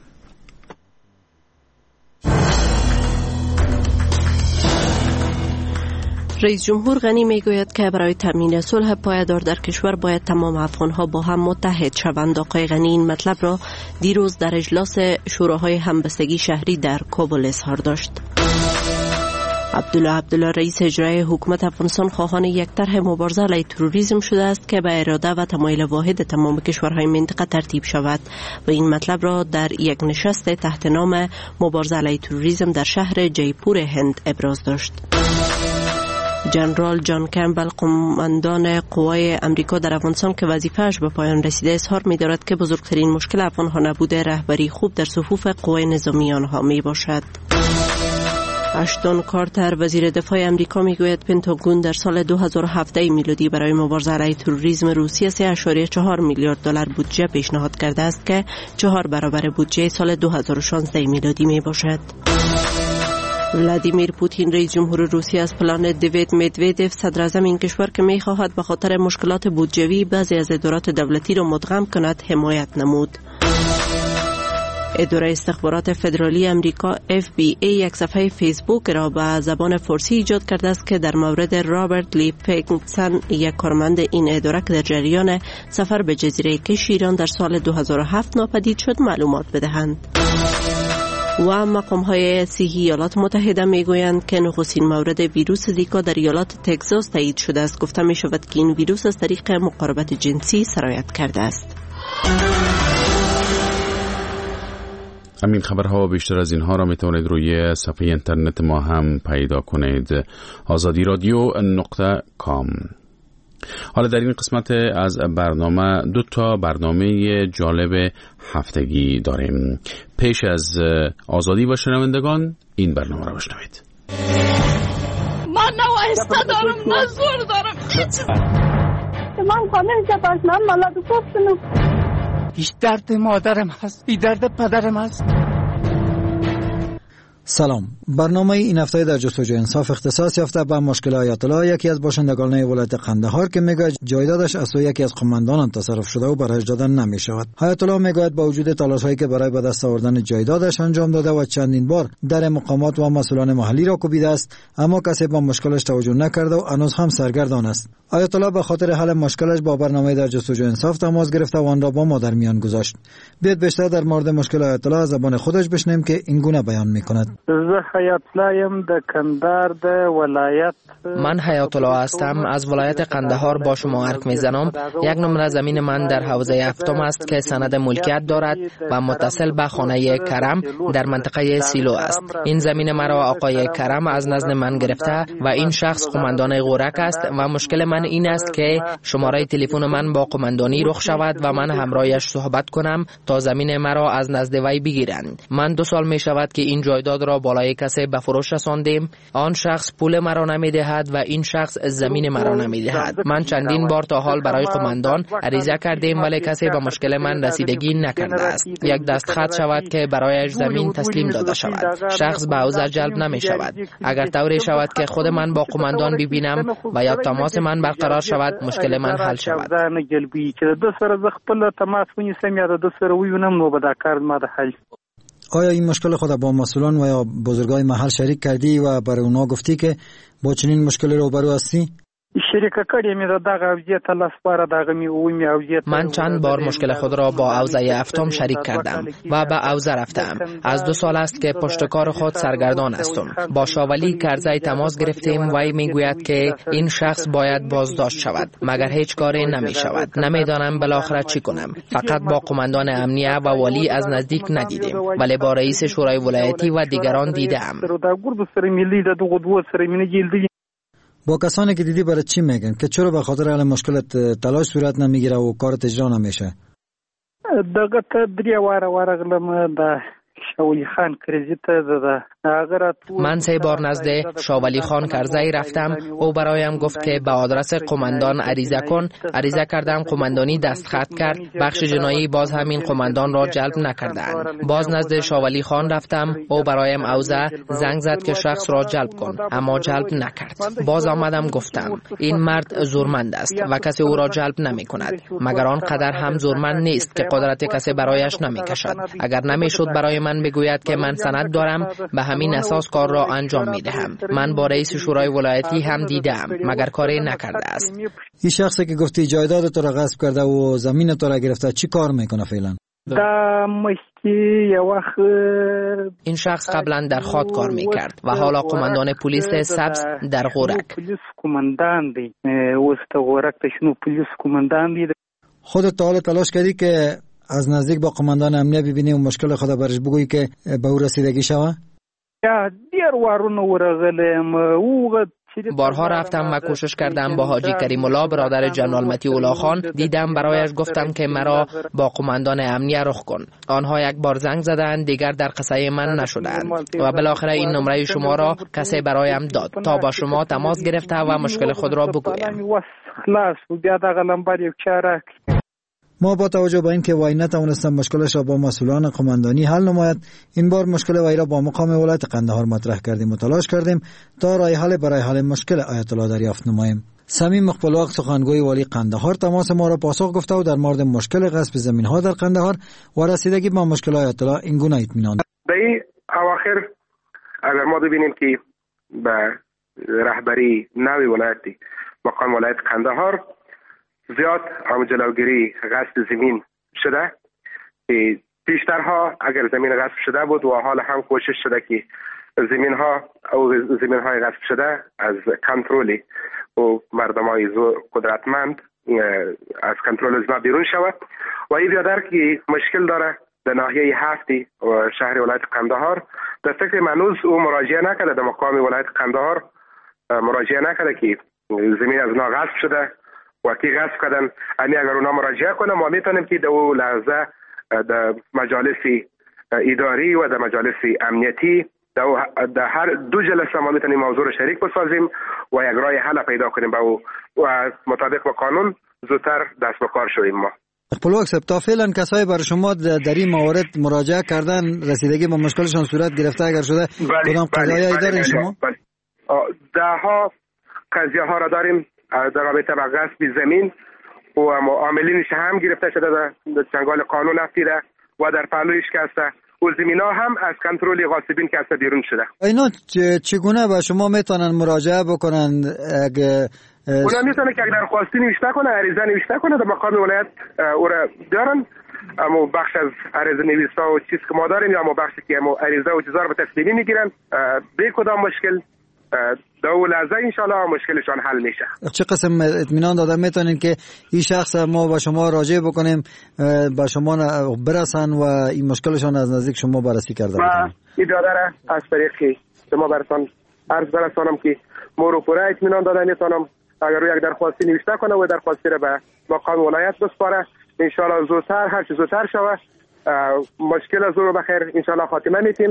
رئیس جمهور غنی میگوید که برای تامین صلح پایدار در کشور باید تمام افغانها با هم متحد شوند. آقای غنی این مطلب را دیروز در اجلاس شوراهای همبستگی شهری در کابل اظهار داشت. عبدالله عبدالله رئیس اجرایی حکومت افغانستان خواهان یک طرح مبارزه علیه تروریسم شده است که به اراده و تمایل واحد تمام کشورهای منطقه ترتیب شود و این مطلب را در یک نشست تحت نام مبارزه علیه تروریسم در شهر جیپور هند ابراز داشت. جنرال جان کمبل قماندان قوای امریکا در افغانستان که وظیفه‌اش به پایان رسیده اظهار می‌دارد که بزرگترین مشکل افغان‌ها نبود رهبری خوب در صفوف قوای نظامی آنها میباشد. اشتون کارتر وزیر دفاع امریکا میگوید پنتاگون در سال دو هزار و هفده میلادی برای مبارزه علیه تروریسم روسیه سه ممیز چهار میلیارد دلار بودجه پیشنهاد کرده است که چهار برابر بودجه سال دو هزار و شانزده میلادی می باشد. ولادیمیر پوتین رئیس جمهور روسیه از پلان دیوید مدودف صدر اعظم این کشور که می خواهد به خاطر مشکلات بودجویی بعضی از ادارات دولتی را مدغم کند حمایت نمود. اداره استخبارات فدرالی امریکا اف بی ای یک صفحه فیسبوک را به زبان فارسی ایجاد کرده است که در مورد رابرت لی پیکسن یک کارمند این اداره که در جریان سفر به جزیره کش ایران در سال دو هزار و هفت ناپدید شد معلومات بدهند. و مقام‌های صحی ایالات متحده میگویند که نخستین مورد ویروس زیکا در ایالات تگزاس تایید شده است. گفته می شود که این ویروس از طریق مقاربت جنسی سرایت کرده است. همین خبرها و بیشتر از اینها را می توانید روی صفحه اینترنت ما هم پیدا کنید. آزادی رادیو نقطه کام. حالا در این قسمت از برنامه دو تا برنامه جالب هفتگی داریم. پیش از آزادی و شنوندگان این برنامه را بشنوید. من نه وایسته دارم نه زور دارم هیچ. من خانه جباش من مالاد گفتم. هیچ درد مادرم هست، این درد پدرم هست. سلام. برنامه این هفته در جستجوی انصاف اختصاص یافته به مشکل آیت الله، یکی از باشندگان ولایت قندهار که میگوید جایدادش از سوی یکی از قماندانان تصرف شده و برایش دادن نمی شود. آیت الله میگوید با وجود تلاش‌هایی که برای به دست آوردن جایدادش انجام داده و چندین بار در مقامات و مسئولان محلی را کوبیده است، اما کسی به مشکلش توجه نکرده و هنوز هم سرگردان است. آیت الله به خاطر حل مشکلش با برنامه در جستجوی انصاف تماس گرفته و آن را با ما در میان گذاشت. بیاید بیشتر در مورد مشکل آیت الله از زبان خودش بشنویم که این گونه بیان می‌کند. من حیات الله هستم، از ولایت قندهار با شما حرف میزنم. یک نمره زمین من در حوزه هفتم است که سند ملکیت دارد و متصل به خانه کرم در منطقه سیلو است. این زمین مرا آقای کرم از نزد من گرفته و این شخص قماندان غورک است و مشکل من این است که شماره تلفن من با قماندانی رخ شود و من همراهش صحبت کنم تا زمین مرا از نزد وی بگیرند. من دو سال می شود که این جایداد را بالای کسی به فروش رساندیم. آن شخص پول مرا نمیدهد و این شخص زمین مرا نمیدهد. من چندین بار تا حال برای قماندان عریضه کردیم ولی کسی به مشکل من رسیدگی نکرده است. یک دستخط شود که برایش زمین تسلیم داده شود. شخص به حوزه جلب نمی شود. اگر طوری شود که خود من با قماندان ببینم و یا تماس من برقرار شود مشکل من حل شود. آیا این مشکل خود با مسئولان و یا بزرگای محل شریک کردی و برای اونا گفتی که با چنین مشکلی روبرو هستی؟ من چند بار مشکل خود را با حوزه هفتم شریک کردم و به حوزه رفتم. از دو سال است که پشتکار خود سرگردان هستم. با شاولی کرزی تماس گرفتیم و وی میگوید که این شخص باید بازداشت شود مگر هیچ کاری نمی شود. نمیدانم بالاخره چی کنم. فقط با قماندان امنیه و والی از نزدیک ندیدیم ولی با رئیس شورای ولایتی و دیگران دیدم. با کسانی که دیدی برای چی میگن که چرا به خاطر حل مشکلت تلاش صورت نمیگیره و کارت اجرا نمیشه؟ دغه ته درې واره ورغلم د شاولی خان کرزی ته د من سه بار نزد شاولی خان کرزی رفتم. او برایم گفت که به آدرس قماندان عریضه کن. عریضه کردم، قماندانی دستخط کرد. بخش جنایی باز همین قماندان را جلب نکردند. باز نزد شاولی خان رفتم. او برایم اوزه زنگ زد که شخص را جلب کن اما جلب نکرد. باز آمدم گفتم این مرد زورمند است و کسی او را جلب نمی کند مگر آن قدر هم زورمند نیست که قدرت کسی برایش نمی کشد. اگر نمی شد برای من بگوید که من سند دارم به همین اساس کار را انجام می دهم. من با رئیس شورای ولایتی هم دیدم مگر کاری نکرده است. این شخصی که گفتی جایداد تو را غصب کرده و زمین تو را گرفته چی کار میکنه فعلا؟ این شخص قبلا در خاد کار میکرد و حالا قماندان پلیس سبز در غورک. خودت تا حالا تلاش کردی که از نزدیک با قماندان امنیه ببینی و مشکل خدا برش بگویی که به او رسیدگی شوه؟ بارها رفتم و کوشش کردم با حاجی کریم الله برادر جنرال مطیع الله خان دیدم. برایش گفتم که مرا با قماندان امنیه رخ کن. آنها یک بار زنگ زدند دیگر در قصه من نشدند و بالاخره این نمره شما را کسی برایم داد تا با شما تماس گرفته و مشکل خود را بگویم. ما با توجه به اینکه وای نتوانستم مشکلش را با مسئولان قماندانی حل نماید، این بار مشکل وای را با مقام ولایت قندهار مطرح کردیم و تلاش کردیم تا راه حل برای حل مشکل آیت الله دریافت نماییم. صمیم مقبل‌وقت سخنگوی والی قندهار تماس ما را پاسخ گفته و در مورد مشکل غصب زمین ها در قندهار و رسیدگی با مشکل آیت الله این گونه اطمینان داد. در اواخر اگر ما ببینیم که به رهبری نوی ولایتی مقام ولایت قندهار زیاد هم جلوگیری غصب زمین شده. پیشترها اگر زمین غصب شده بود و حال هم کوشش شده که زمین ها او زمین های غصب شده از کنترلی و مردم های قدرتمند از کنترل از بیرون شود و این بیادر که مشکل داره در ناحیه هفتی و شهر ولایت قندهار. در فکر منوز او مراجعه نکرده، در مقام ولایت قندهار مراجعه نکرده که زمین از اونا غصب شده و کی غصب کردن. یعنی اگر اونا مراجعه کنه ما میتونیم که در اون لحظه در مجالس اداری و در مجالس امنیتی در هر دو جلسه ما میتونیم موضوع رو شریک بسازیم و یک راه حل پیدا کنیم با او و مطابق با قانون زودتر دست به کار شویم. ما خپلواک صاحب تا فعلا کسایی برای شما در این موارد مراجعه کردن رسیدگی با مشکلشان صورت گرفته اگر شده کدام قضایایی دارین شما؟ ده ها قضیه ها را داریم در رابطه با غصب زمین و عاملینش هم گرفته شده در چنگال قانون افتیده و در پهلویش که هسته و زمین ها هم از کنترل غاصبین که هسته بیرون شده. اینا چگونه به شما میتونن مراجعه بکنن؟ اگه اونا میتونه که اگر درخواستی نوشته کنه، عریضه نوشته کنه، در مقام ولایت او را دارن. اما بخش از عریضه نویسا و چیز که ما داریم یا اما بخشی که اما عریضه و چیزا رو به تسلیمی میگیرن به کدام مشکل در اون لحظه انشالله مشکلشان حل میشه. چه قسم اطمینان داده میتونین که این شخص ما با شما راجع بکنیم با شما برسن و این مشکلشان از نزدیک شما بررسی کرده باشن؟ این دادره از طریق شما برسان عرض برسانم که ما رو پوره اطمینان داده میتونم اگر روی یک درخواستی نوشته کنه و درخواستی رو به مقام ولایت بسپاره انشالله زودتر هر چه زودتر شوه مشکل از رو بخیر انشالله خاتمه میتیم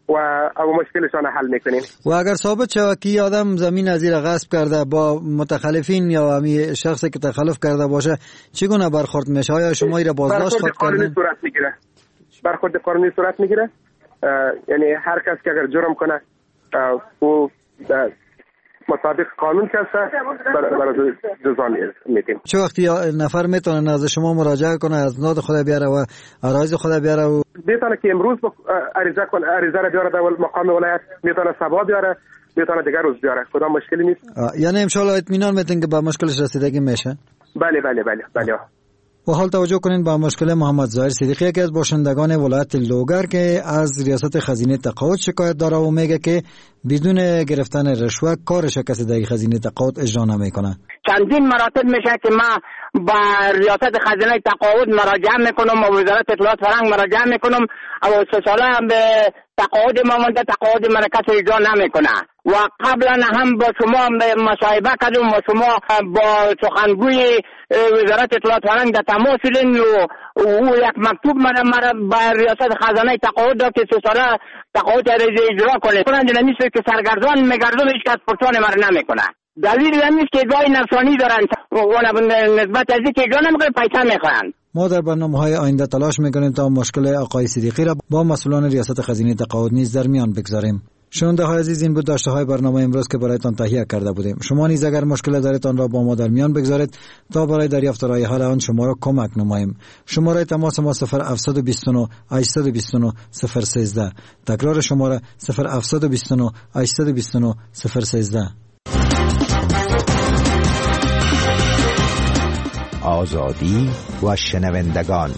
و او مشکلشان حل میکنیم. و اگر ثابت شود که آدم زمین از زیر غصب کرده با متخلفین یا همین شخصی که تخلف کرده باشه چگونه برخورد میشه؟ آیا شما را بازداشت خواهد کردن؟ صورت میگیره. برخورد قانونی صورت میگیره. یعنی هر کس که اگر جرم کنه او مطابق قانون کسته برای جزا میدیم. چه وقتی نفر میتونه از شما مراجعه کنه، از ناد خود بیاره و عرایض خود بیاره و میتونه که امروز عریضه کنه، عریضه را بیاره در مقام ولایت، میتونه صبح بیاره، میتونه دیگر روز بیاره، کدام مشکلی نیست. یعنی ان شاء الله اطمینان میتین که با مشکلش رسیدگی میشه؟ بله بله بله بله. و حال توجه کنین با مشکل محمد ظاهر صدیقی، یکی از باشندگان ولایت لوگر که از ریاست خزینه تقاعد شکایت داره و میگه که بدون گرفتن رشوه کارش کسی در خزینه تقاعد اجرا نمیکنه. چندین مراتب میشه که ما با ریاست خزینه تقاعد مراجعه میکنم و وزارت اطلاعات فرهنگ مراجعه میکنم و سه ساله به تقاعد ما مونده، تقاعد من کسی اجرا نمیکنه و قبلا هم با شما مصاحبه کردم و شما با سخنگوی وزارت اطلاعات فرهنگ در تماس بودین و او یک مکتوب مرا مرا با ریاست خزانه تقاعد داد که سه ساله تقاعد اجرا کنه. کنند نمیشه که سرگردان میگردم هیچ کس پرسان مرا نمیکنه. دلیل این است که ادعای نفسانی دارن و نسبت از اینکه اجرا نمیکنه پیسه میخوان. ما در برنامه‌های آینده تلاش میکنیم تا مشکل آقای صدیقی را با مسئولان ریاست خزینه تقاعد نیز در میان بگذاریم. شنونده های عزیز، این بود داشته های برنامه امروز که برایتان تهیه کرده بودیم. شما نیز اگر مشکل دارید را با ما در میان بگذارید تا برای دریافت راه حل آن شما را کمک نماییم. شماره تماس ما صفر هفت دو نه هشت دو نه صفر یک سه. تکرار شماره صفر هفت دو نه هشت دو نه صفر یک سه. آزادی و شنوندگان.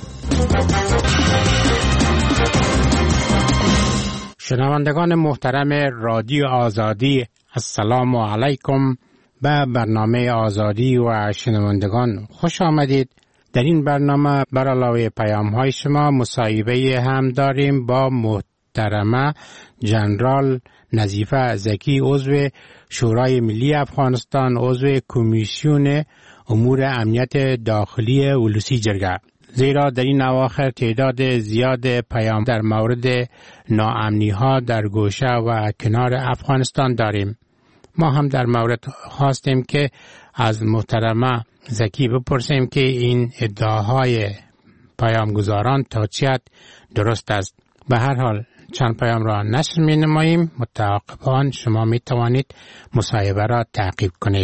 شنوندگان محترم رادیو آزادی، السلام علیکم. به برنامه آزادی و شنوندگان خوش آمدید. در این برنامه بر علاوه پیام های شما مصاحبه هم داریم با محترمه جنرال نظیفه زکی، عضو شورای ملی افغانستان، عضو کمیسیون امور امنیت داخلی ولسی جرگه. زیرا در این اواخر تعداد زیاد پیام در مورد ناامنی ها در گوشه و کنار افغانستان داریم. ما هم در مورد خواستیم که از محترمه زکی بپرسیم که این ادعاهای پیامگزاران تا چه حد درست است. به هر حال چند پیام را نشر می نماییم. متعاقبان شما می توانید مصاحبه را تعقیب کنید.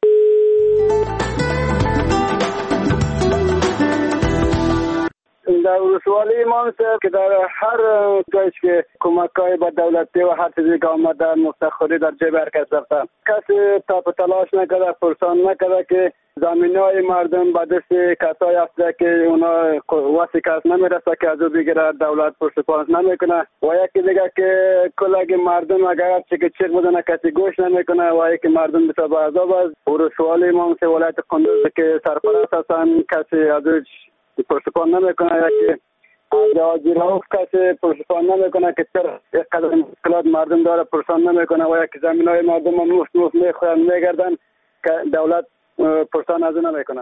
در ولسوالی ما که در هر جایی که کمک‌های به دولتی و هر چیزی که آمده مستخوری در جیب هر کس رفته، کسی تاپ تلاش نکرده، پرسان نکرده که زمینهای مردم به دست کسایی هسته که اونا واسه کس نمیرسه که از او بگیره، دولت پرسپانس نمیکنه. و یکی دیگه که کلگ مردم اگر چه که چیک بدونه کسی گوش نمیکنه و یکی مردم بسیار به عذاب است. ولسوالی ما مثل ولایت کندوز که سرپرست هستن کسی از او پرسپان نمیکنه، یکی از آجیرهوف کسی پرسپان نمیکنه که چرا یک قدر مشکلات مردم داره پرسان نمیکنه و یکی زمین های مردم مفت مفت میخورن میگردن که دولت پرسان از اون نمیکنه.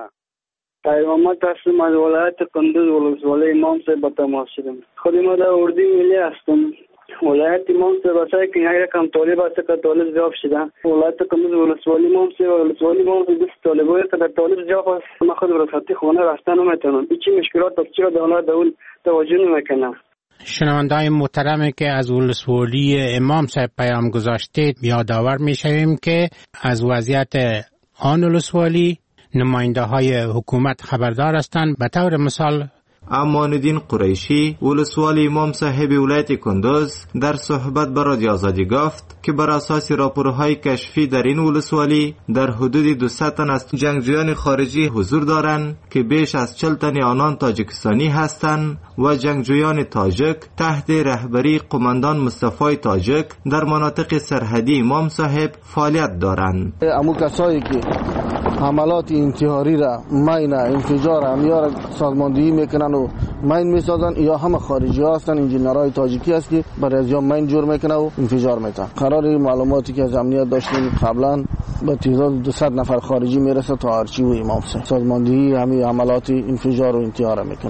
محمد هستم از ولایت کندوز، ولسوالی امام صاحب به تماس شدم. خود ما در اردی ملی هستم. ولایت امام صاحب بسای که یک رقم طالب است که طالب جواب شده. ولایت کندوز ولسوالی امام صاحب ولسوالی امام صاحب دست طالبای که در طالب جواب است. ما خود رفتی خونه رفتن نمیتونم. هیچ مشکلات از چرا دولت اون توجه نمیکنه. شنونده‌های محترمی که از ولسوالی امام صاحب پیام گذاشتید یادآور میشویم که از وضعیت آن ولسوالی نماینده های حکومت خبردار هستند. به طور مثال امان الدین قریشی ولسوالی امام صاحب ولایت کندوز در صحبت با رادیو آزادی گفت که بر اساس راپورهای کشفی در این ولسوالی در حدود دویست تن از جنگجویان خارجی حضور دارند که بیش از چهل تن آنان تاجیکستانی هستند و جنگجویان تاجک تحت رهبری قماندان مصطفی تاجک در مناطق سرحدی امام صاحب فعالیت دارند. امو کسایی که حملات انتحاری را مین انفجار همیار سازماندهی میکنن و مین میسازن، یا همه خارجی ها هستن، انجینرهای تاجیکی هست که برای از یا مین جور میکنه و انفجار میتن. قرار معلوماتی که از امنیت داشتیم قبلا به تعداد دویست نفر خارجی میرسه تا ارچی و امام صاحب سازماندهی همین حملات انفجار و انتحار میکنه.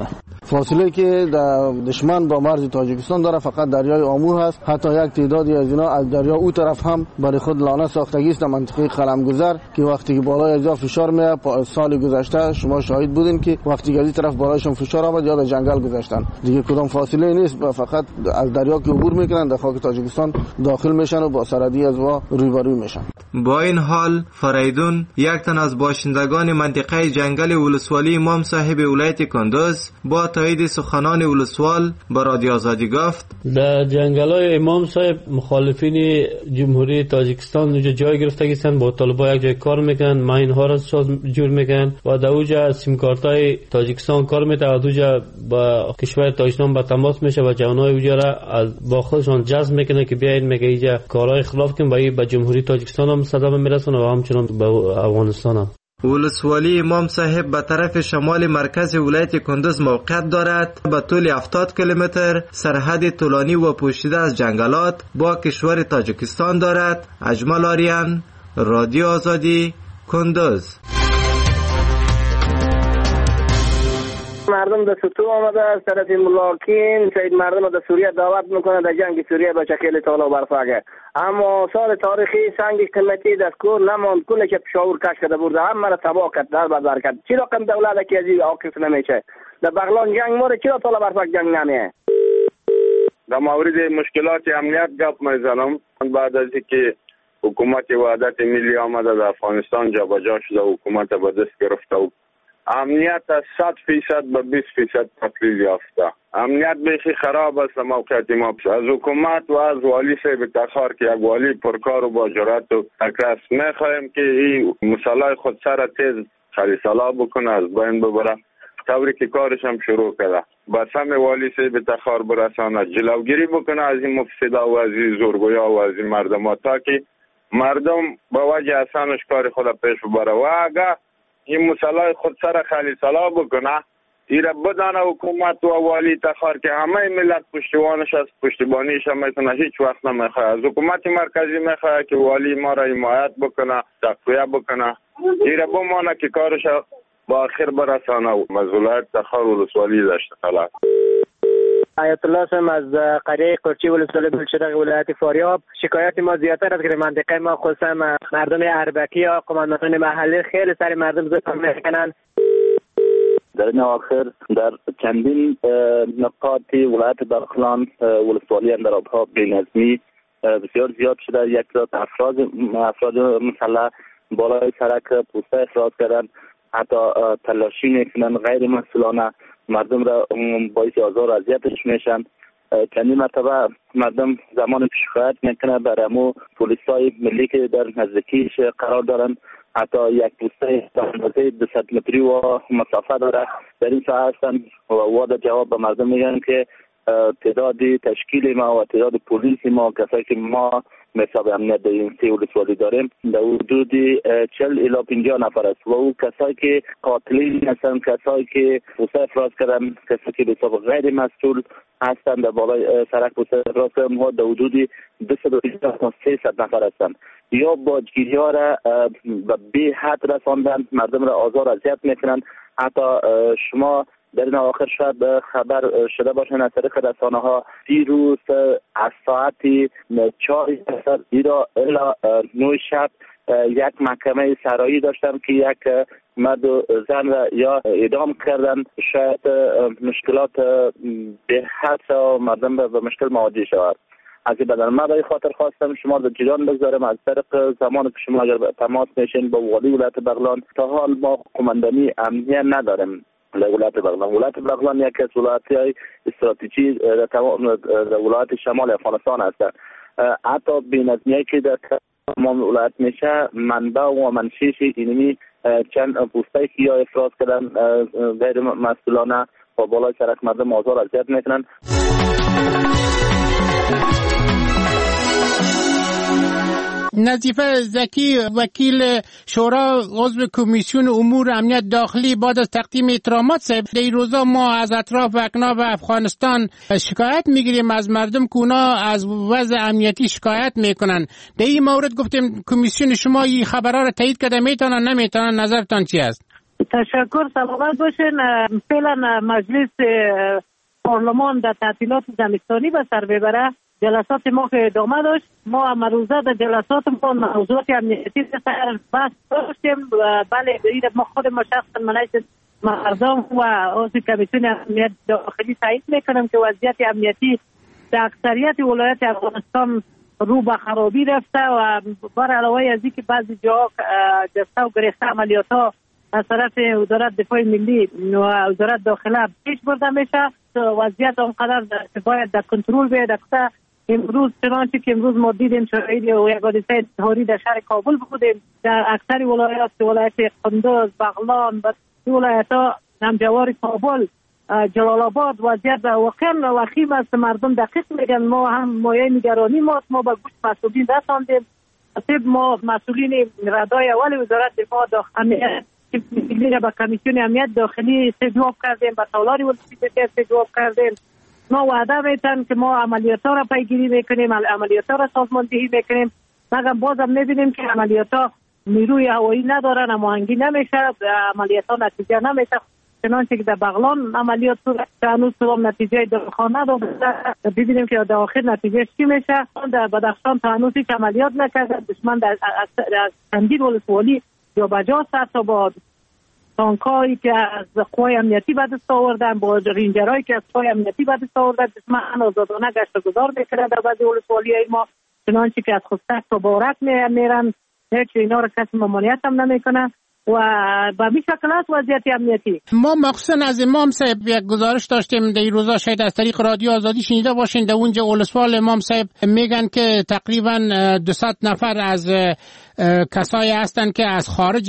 فاصله که دشمن با مرز تاجیکستان داره فقط دریای آمو هست. حتی یک تعدادی از اینا از دریا او طرف هم برای خود لانه ساختگی است در منطقه قلمگذر که وقتی که بالای از فشار میاد سال گذشته شما شاهد بودین که وقتی که از این طرف بالایشون فشار آمد یا در جنگل گذاشتن دیگه کدام فاصله نیست، فقط از دریا که عبور میکنن در خاک تاجیکستان داخل میشن و با سرحدی از وا روبرو میشن. با این حال فریدون یک تن از باشندگان منطقه جنگل ولسوالی امام صاحب ولایت کندوز با تایید سخنان ولسوال با رادیو آزادی گفت در جنگل‌های امام صاحب مخالفین جمهوری تاجیکستان اونجا جای گرفته هستند، با طالبان یک جای کار میکنن، ماین ها را ساز جور میکنن و در اونجا سیم کارتای تاجیکستان کار میکنن، از اونجا با کشور تاجیکستان با تماس میشه و جوانای اونجا را از با خودشان جذب میکنه که بیاین میگه اینجا کارهای خلاف کنن و به جمهوری تاجیکستان هم صدمه میرسونه و همچنان به افغانستان هم. ولسوالی امام صاحب به طرف شمال مرکز ولایت کندوز موقعیت دارد. به طول هفتاد کیلومتر سرحد طولانی و پوشیده از جنگلات با کشور تاجیکستان دارد. اجمل آریان، رادیو آزادی، کندوز. مردم در ستو آمده از طرف ملاکین سید مردم در سوریه دعوت میکنه در جنگ سوریه به شکل تالا برفاگه، اما سال تاریخی سنگ قیمتی دستگور نماند کلی که پشاور کش کرده برده هم مرا تباه کرد در بازار کرد. چی رقم دولت که از این آکف نمیشه در بغلان جنگ مورد چرا تالا برفاگ جنگ نمیه؟ در مورد مشکلات امنیت گپ میزنم. بعد از اینکه حکومت وحدت ملی آمده در افغانستان جابجا شده و حکومت به دست گرفته و امنیت از صد فیصد به بیست فیصد تقلیل یافته. امنیت بیخی خراب است. موقعیت ما از حکومت و از والی صاحب تخار که یک والی پرکار و با جرأت و تکرس میخواهیم که این مسئله خود سر تیز خلیصلا بکنه، از بین ببره، طوری که کارش هم شروع کرده. بس هم والی صاحب تخار برسانه، جلوگیری بکنه از این مفسدا و از این زورگویا و از این مردم ها تا که مردم با وجه احسانش کار خود پیش ببره و اگه این مسئله خود سر خالی سلا بکنه ایره بدانه حکومت و والی تخار که همه ملت پشتیبانش از پشتیبانیش هم میتونه هیچ وقت نمیخواه. از حکومت مرکزی میخواه که والی ما را حمایت بکنه، تقویه بکنه، ایره بمانه که کارش با آخر برسانه و مسئولیت تخار ولسوالی داشته خلاص. آیت الله سم از قریه قرچی ولسوالی بلشدق ولایت فاریاب. شکایت ما زیادتر از که منطقه ما خصوصا مردم اربکی یا قماندانان محلی خیلی سر مردم ظلم میکنن. در این آخر در چندین نقاط ولایت بغلان ولسوالی اندر آبها بی‌نظمی بسیار زیاد شده. یک تعداد افراد افراد مسلح بالای سرک پوسته افراز کردن، حتی تلاشی میکنن غیر مسئولانه، مردم را باعث آزار و اذیتش میشن. چندین مرتبه مردم زمان که شکایت میکنه برامو پلیسای ملی که در نزدیکیش قرار دارن، حتی یک پوسته در اندازه دویست متری و مسافت داره در این ساحه هستن و وعده جواب به مردم میگن که تعداد تشکیل ما و تعداد پلیس ما کسایی که ما حساب امنیت در این سه ولسوالی داریم در حدود چهل الی پنجاه نفر است و او کسایی که قاتلین هستند، کسایی که پوسته افراز کردن، کسایی که به حساب غیر مسئول هستند در بالای سرک پوسته افراز کردن ها در حدود دویست و بیست تا سیصد نفر هستند. یا باجگیری ها را به بی حد رساندن، مردم را آزار اذیت میکنند. حتی شما در این آخر شاید خبر شده باشن از طریق رسانه ها دیروز از ساعت چهار ایرا الی نه شب یک محکمه سرایی داشتن که یک مرد و زن را یا اعدام کردن. شاید مشکلات به حد و مردم به مشکل مواجه شود. از این بدن ما به خاطر خواستم شما رو جریان بگذارم از طریق زمانی که شما اگر تماس میشین با والی ولایت بغلان، تا حال ما قماندانی امنیه نداریم. ولایت بغلان ولایت بغلان یکی از ولایت‌های استراتژی در تمام ولایت شمال افغانستان هستند. حتی بی‌نظمی‌ای که در تمام ولایت میشه منبع و منشیش اینمی چند پوسته که یا افراز کردن غیر مسئولانه و بالای سرک مردم آزار اذیت میکنن. نظیفه زکی وکیل شورا عضو کمیسیون امور امنیت داخلی بعد از تقدیم احترامات صاحب در این روزا ما از اطراف و اکناف افغانستان شکایت میگیریم از مردم که اونا از وضع امنیتی شکایت میکنن. در این مورد گفتیم کمیسیون شما این خبرها را تایید کرده میتونن نمیتونن، نظرتان چی است؟ تشکر، سلامت باشین. فعلا مجلس پارلمان در تعطیلات زمستانی به سر ببره. جلسات ما که ادامه داشت، ما امروزه در جلسات ما موضوعات امنیتی سر بحث داشتیم. بله، ما خود ما شخصا منعیت مردم و عضو کمیسیون امنیت داخلی تایید میکنم که وضعیت امنیتی در اکثریت ولایت افغانستان رو به خرابی رفته و بر علاوه از اینکه بعضی جاها جسته و گریخته عملیات ها از طرف وزارت دفاع ملی و وزارت داخله پیش برده میشه، وضعیت آنقدر باید در کنترل بیاید. امروز چنانچه که امروز ما دیدیم شاهد یک حادثه انتحاری در شهر کابل بودیم. در اکثر ولایات، ولایت قندوز، بغلان و ولایت ها نمجوار کابل، جلال آباد، وضعیت واقعا وخیم است. مردم دقیق میگن. ما هم مایه نگرانی ما ما به گوش مسئولین رساندیم. ما مسئولین ردای اول وزارت دفاع داخلی ملی به کمیسیون امنیت داخلی جواب کردیم، به تالاری ولایت جواب کردیم. ما وعده میتن که ما عملیات ها را پیگیری میکنیم، عملیات ها را سازماندهی میکنیم، مگر بازم میبینیم که عملیات ها نیروی هوایی ندارن، هماهنگی نمیشه، عملیات ها نتیجه نمیشه. چنانچه که در بغلان عملیات هنوز هم نتیجه درخواه نداده. ببینیم که در آخر نتیجه چی میشه. در بدخشان تا هنوز هیچ عملیات نکرده. دشمن در چندین ولسوالی یا بجا سرتا با تانکایی که از قوای امنیتی به دست آوردن، با رینجرهایی که از قوای امنیتی به دست آوردن، دشمن آزادانه گشت و گذار میکنه در بعضی ولسوالی‌های ما. چنانچه که از خستک تا بارک میرن، هیچ اینا رو کسی ممانعت هم نمیکنه و به می شکل است وضعیت امنیتی. ما مخصوصا از امام صاحب یک گزارش داشتیم در این روزا، شاید از طریق رادیو آزادی شنیده باشین. در اونجا اولسوال امام صاحب میگن که تقریبا دویست نفر از کسایی هستند که از خارج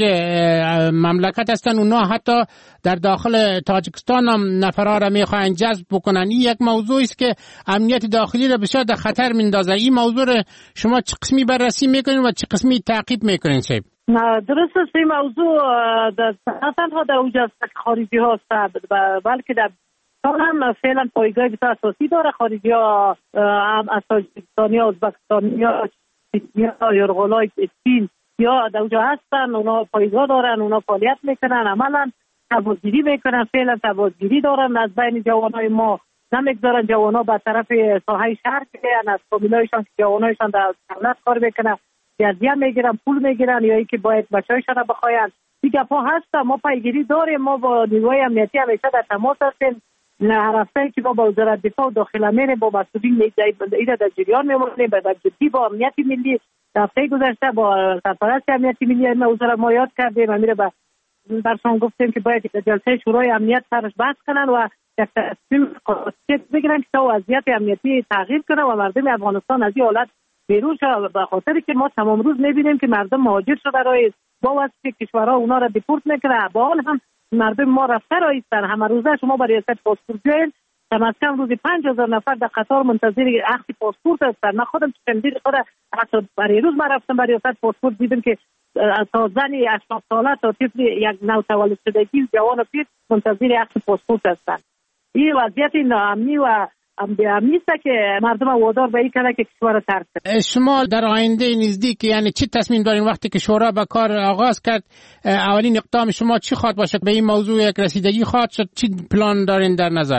مملکت هستند، اونا حتی در داخل تاجیکستان هم نفرها را میخواین جذب بکنن. این یک موضوعی است که امنیت داخلی را بسیار در خطر میندازه. این موضوع را شما چه قسمی بررسی میکنین و چه قسمی تعقیب میکنین صاحب؟ درست است. این موضوع نه تنها در اوج خارجی ها است بلکه در هم فعلا پایگاه بسیار اساسی داره. خارجی ها از تاجیکستانی ها، ازبکستانی ها، یا یرغلای چین یا در اونجا هستن. اونا پایگاه دارن، اونا فعالیت میکنن، عملا تبعیضگیری میکنن. فعلا تبعیضگیری دارن از بین جوانای ما. نمیگذارن جوانا به طرف ساحه شهر بیان، از فامیلایشان که جوانایشان در دولت کار میکنن جزیه میگیرن، پول میگیرن یا ای که باید بچه‌هایشان را بخواین. دیگه پا هست. ما پیگیری داریم. ما با نیروی امنیتی همیشه در تماس هستیم. هر هفته که ما با وزارت دفاع داخله میریم، با مسئولین ایده در جریان میمونیم. به جدی با امنیت ملی هفته گذشته با سرپرست امنیت ملی وزارت ما یاد کردیم. امیر به برشان گفتیم که باید جلسه شورای امنیت سرش بحث کنن و یک تصمیم قاطع بگیرن که تا وضعیت امنیتی تغییر کنه و مردم افغانستان از این حالت بیرون شد. به خاطر که ما تمام روز میبینیم که مردم مهاجر شده برای با واسه کشورها اونا را دیپورت میکنه. با حال هم مردم ما رفته رایستن. همه روزه شما برای ریاست پاسپورت بیاین، کم از کم روزی پنج هزار نفر در قطار منتظر عقد پاسپورت هستن. من خودم چندین خود حتی برای روز من رفتم برای ریاست پاسپورت، دیدم که تا زنی هشتاد ساله تا طفل یک نو تولد شدگی جوان و پیر منتظر عقد پاسپورت هستن. این وضعیت ناامنی و امنی است که مردم وادار به این کنه که کشور را ترک کنه. شما در آینده نزدیک یعنی چی تصمیم دارین وقتی که شورا به کار آغاز کرد؟ اولین اقدام شما چی خواهد باشد؟ به این موضوع یک رسیدگی خواهد شد؟ چی پلان دارین در نظر؟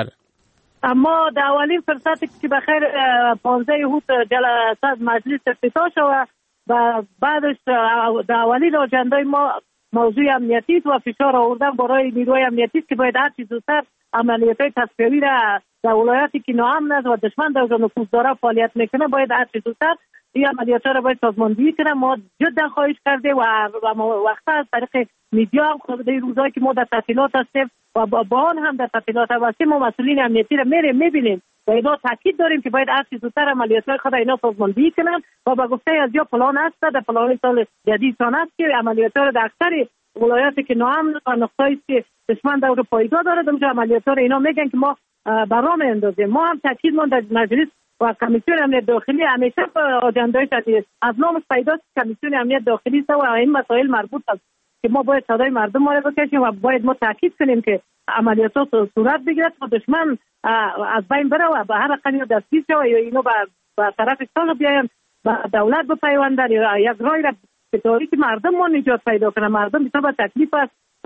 اما در اولین فرصتی که بخیر پانزده اوت جلسه مجلس افتتاح شد و بعدش در اولین اجنده ما موضوع امنیتی و فشار آوردن برای نیروی امنیتی که باید هر چه زودتر عملیات‌های تصفیه‌ای را در ولایاتی که ناامن است و دشمن در اونجا نفوذ داره فعالیت میکنه باید هر چه زودتر این عملیات‌ها را باید سازماندهی کنه. ما جدا خواهش کرده و وقتا از طریق میدیا هم در روزایی که ما در تعطیلات هستیم و با آن هم در تعطیلات هستیم ما مسئولین امنیتی را میریم میبینیم و اینا تاکید داریم که باید هر چه زودتر عملیات‌های خود اینا سازماندهی کنن و با گفته از یا پلان است در پلان سال جدیدتان است که عملیات‌ها را در اکثر ولایاتی که ناامن و نقطه‌ای که دشمن در پایگاه داره اونجا عملیات‌ها را اینا میگن که ما برنامه اندازیم. ما هم تاکید من در مجلس و کمیسیون امنیت داخلی همیشه آجنده‌اش از نامش پیداست کمیسیون امنیت داخلی است و این مسائل مربوط است که ما باید صدای مردم ما را بکشیم و باید ما تاکید کنیم که عملیات‌ها صورت بگیرد و دشمن از بین بره و به هر رقمی دستگیر شود یا اینو به طرف سال بیایم و دولت بپیوندن یا یک رای را به طوری که مردم ما نجات پیدا کنه. مردم بسیار با تکلیف است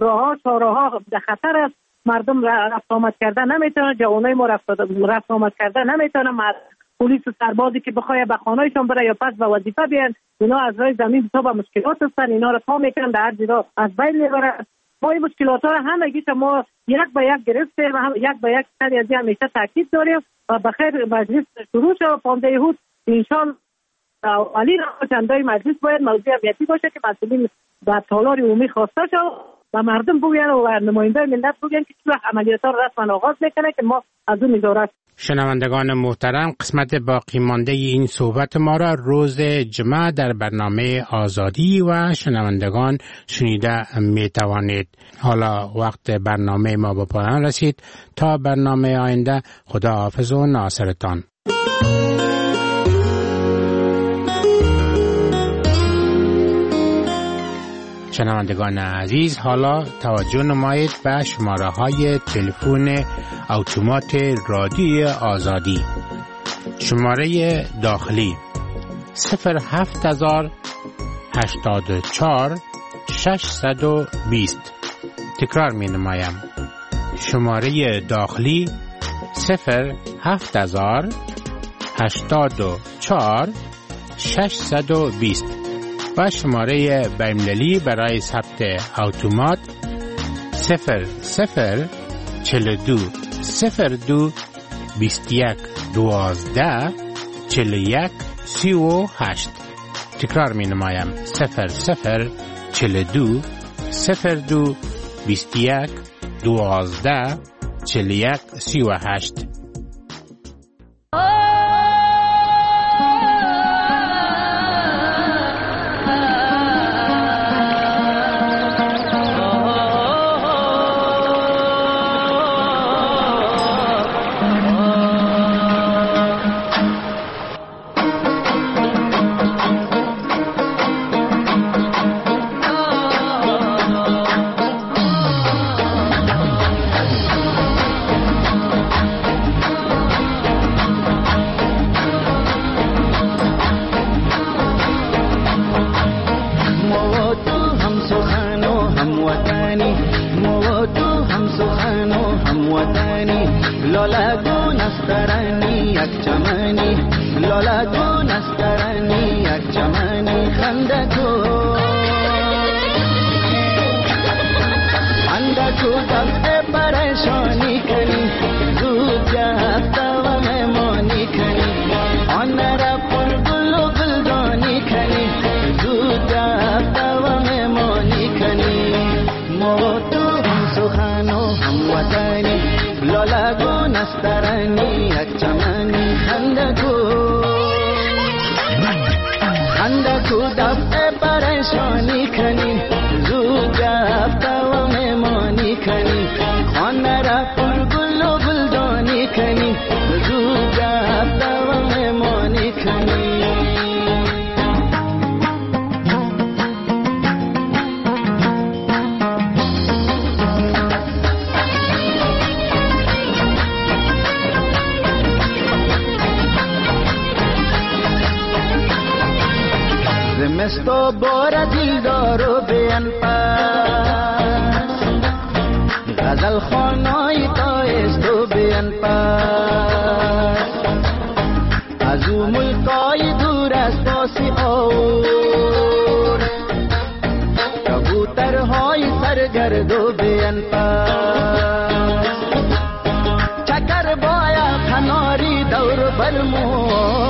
راهها چهارراها در خطر است، مردم رفت آمد کردن نمیتونه، جوانای ما رفت رفت آمد کردن نمیتونه، پلیس و سربازی که بخواد به خانه‌شون بره یا پس به وظیفه بیان، اینا از راه زمین حساب مشکلات هستن، اینا رو تا میکنن در هر جا از بین میبرن. ما این مشکلات ها همگی ما یک به یک گرفتیم و هم یک به یک سری از همیشه تاکید داریم و بخیر مجلس شروع شد پانزده یهود انشالله. علی را چندای مجلس باید موضوع امنیتی باشه که مسئولین به تالار عمومی خواسته شد و مردم بگوین و نماینده ملت بگوین که چه عملیات ها رسما آغاز میکنه که ما از اون نظارت. شنوندگان محترم، قسمت باقی مانده این صحبت ما را روز جمعه در برنامه آزادی و شنوندگان شنیده می توانید. حالا وقت برنامه ما به پایان رسید. تا برنامه آینده، خدا حافظ و ناصرتان. شنوندگان عزیز، حالا توجه نمایید به شماره های تلفن اتومات رادیوی آزادی. شماره داخلی صفر هفت هزار هشتاد و چهار ششصد و بیست. تکرار می نمایم. شماره داخلی صفر هفت هزار هشتاد و چهار ششصد و بیست و شماره بین‌المللی برای ثبت اتومات صفر صفر چهل و دو صفر دو بیست و یک دوازده چهل و یک سی و هشت. تکرار می نمایم. صفر صفر چهل و دو صفر دو بیست و یک دوازده چهل و یک سی و هشت. زمستو بار دیدارو بیان پاس غزل خانای تایستو بیان پاس از او ملکای دور از پاسی آور کبوترهای سرگردو بیان پاس چکر بایا کناری دور برمو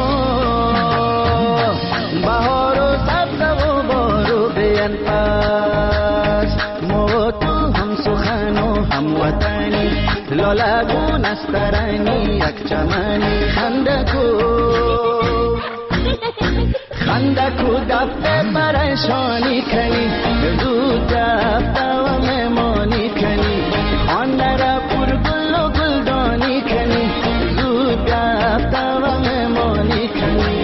بهار و سبز و بارو بیان پاس مو تو هم سخن و هم وطنی لالا نسترانی یک چمنی خندکو خندکو دفته پریشانی کنی زود دفته و مهمانی کنی آن را پر گل و گلدانی کنی زود دفته و مهمانی کنی.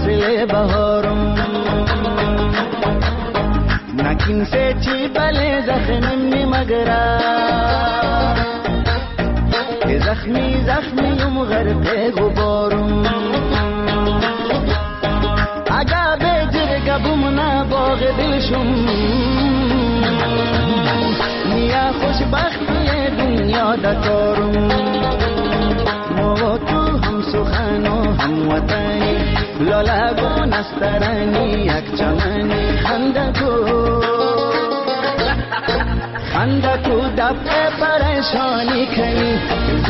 فصل بهارم نکین سے چی بله زخمی مگرا زخمی زخمیم غرق غبارم اگه به جرگبم نه باغ دلشم نیا خوشبختی دنیا دکارم ما تو هم سخن و هم وطنی لالا نسترانی یک چمنی خندکو خندکو دفع پریشانی کنی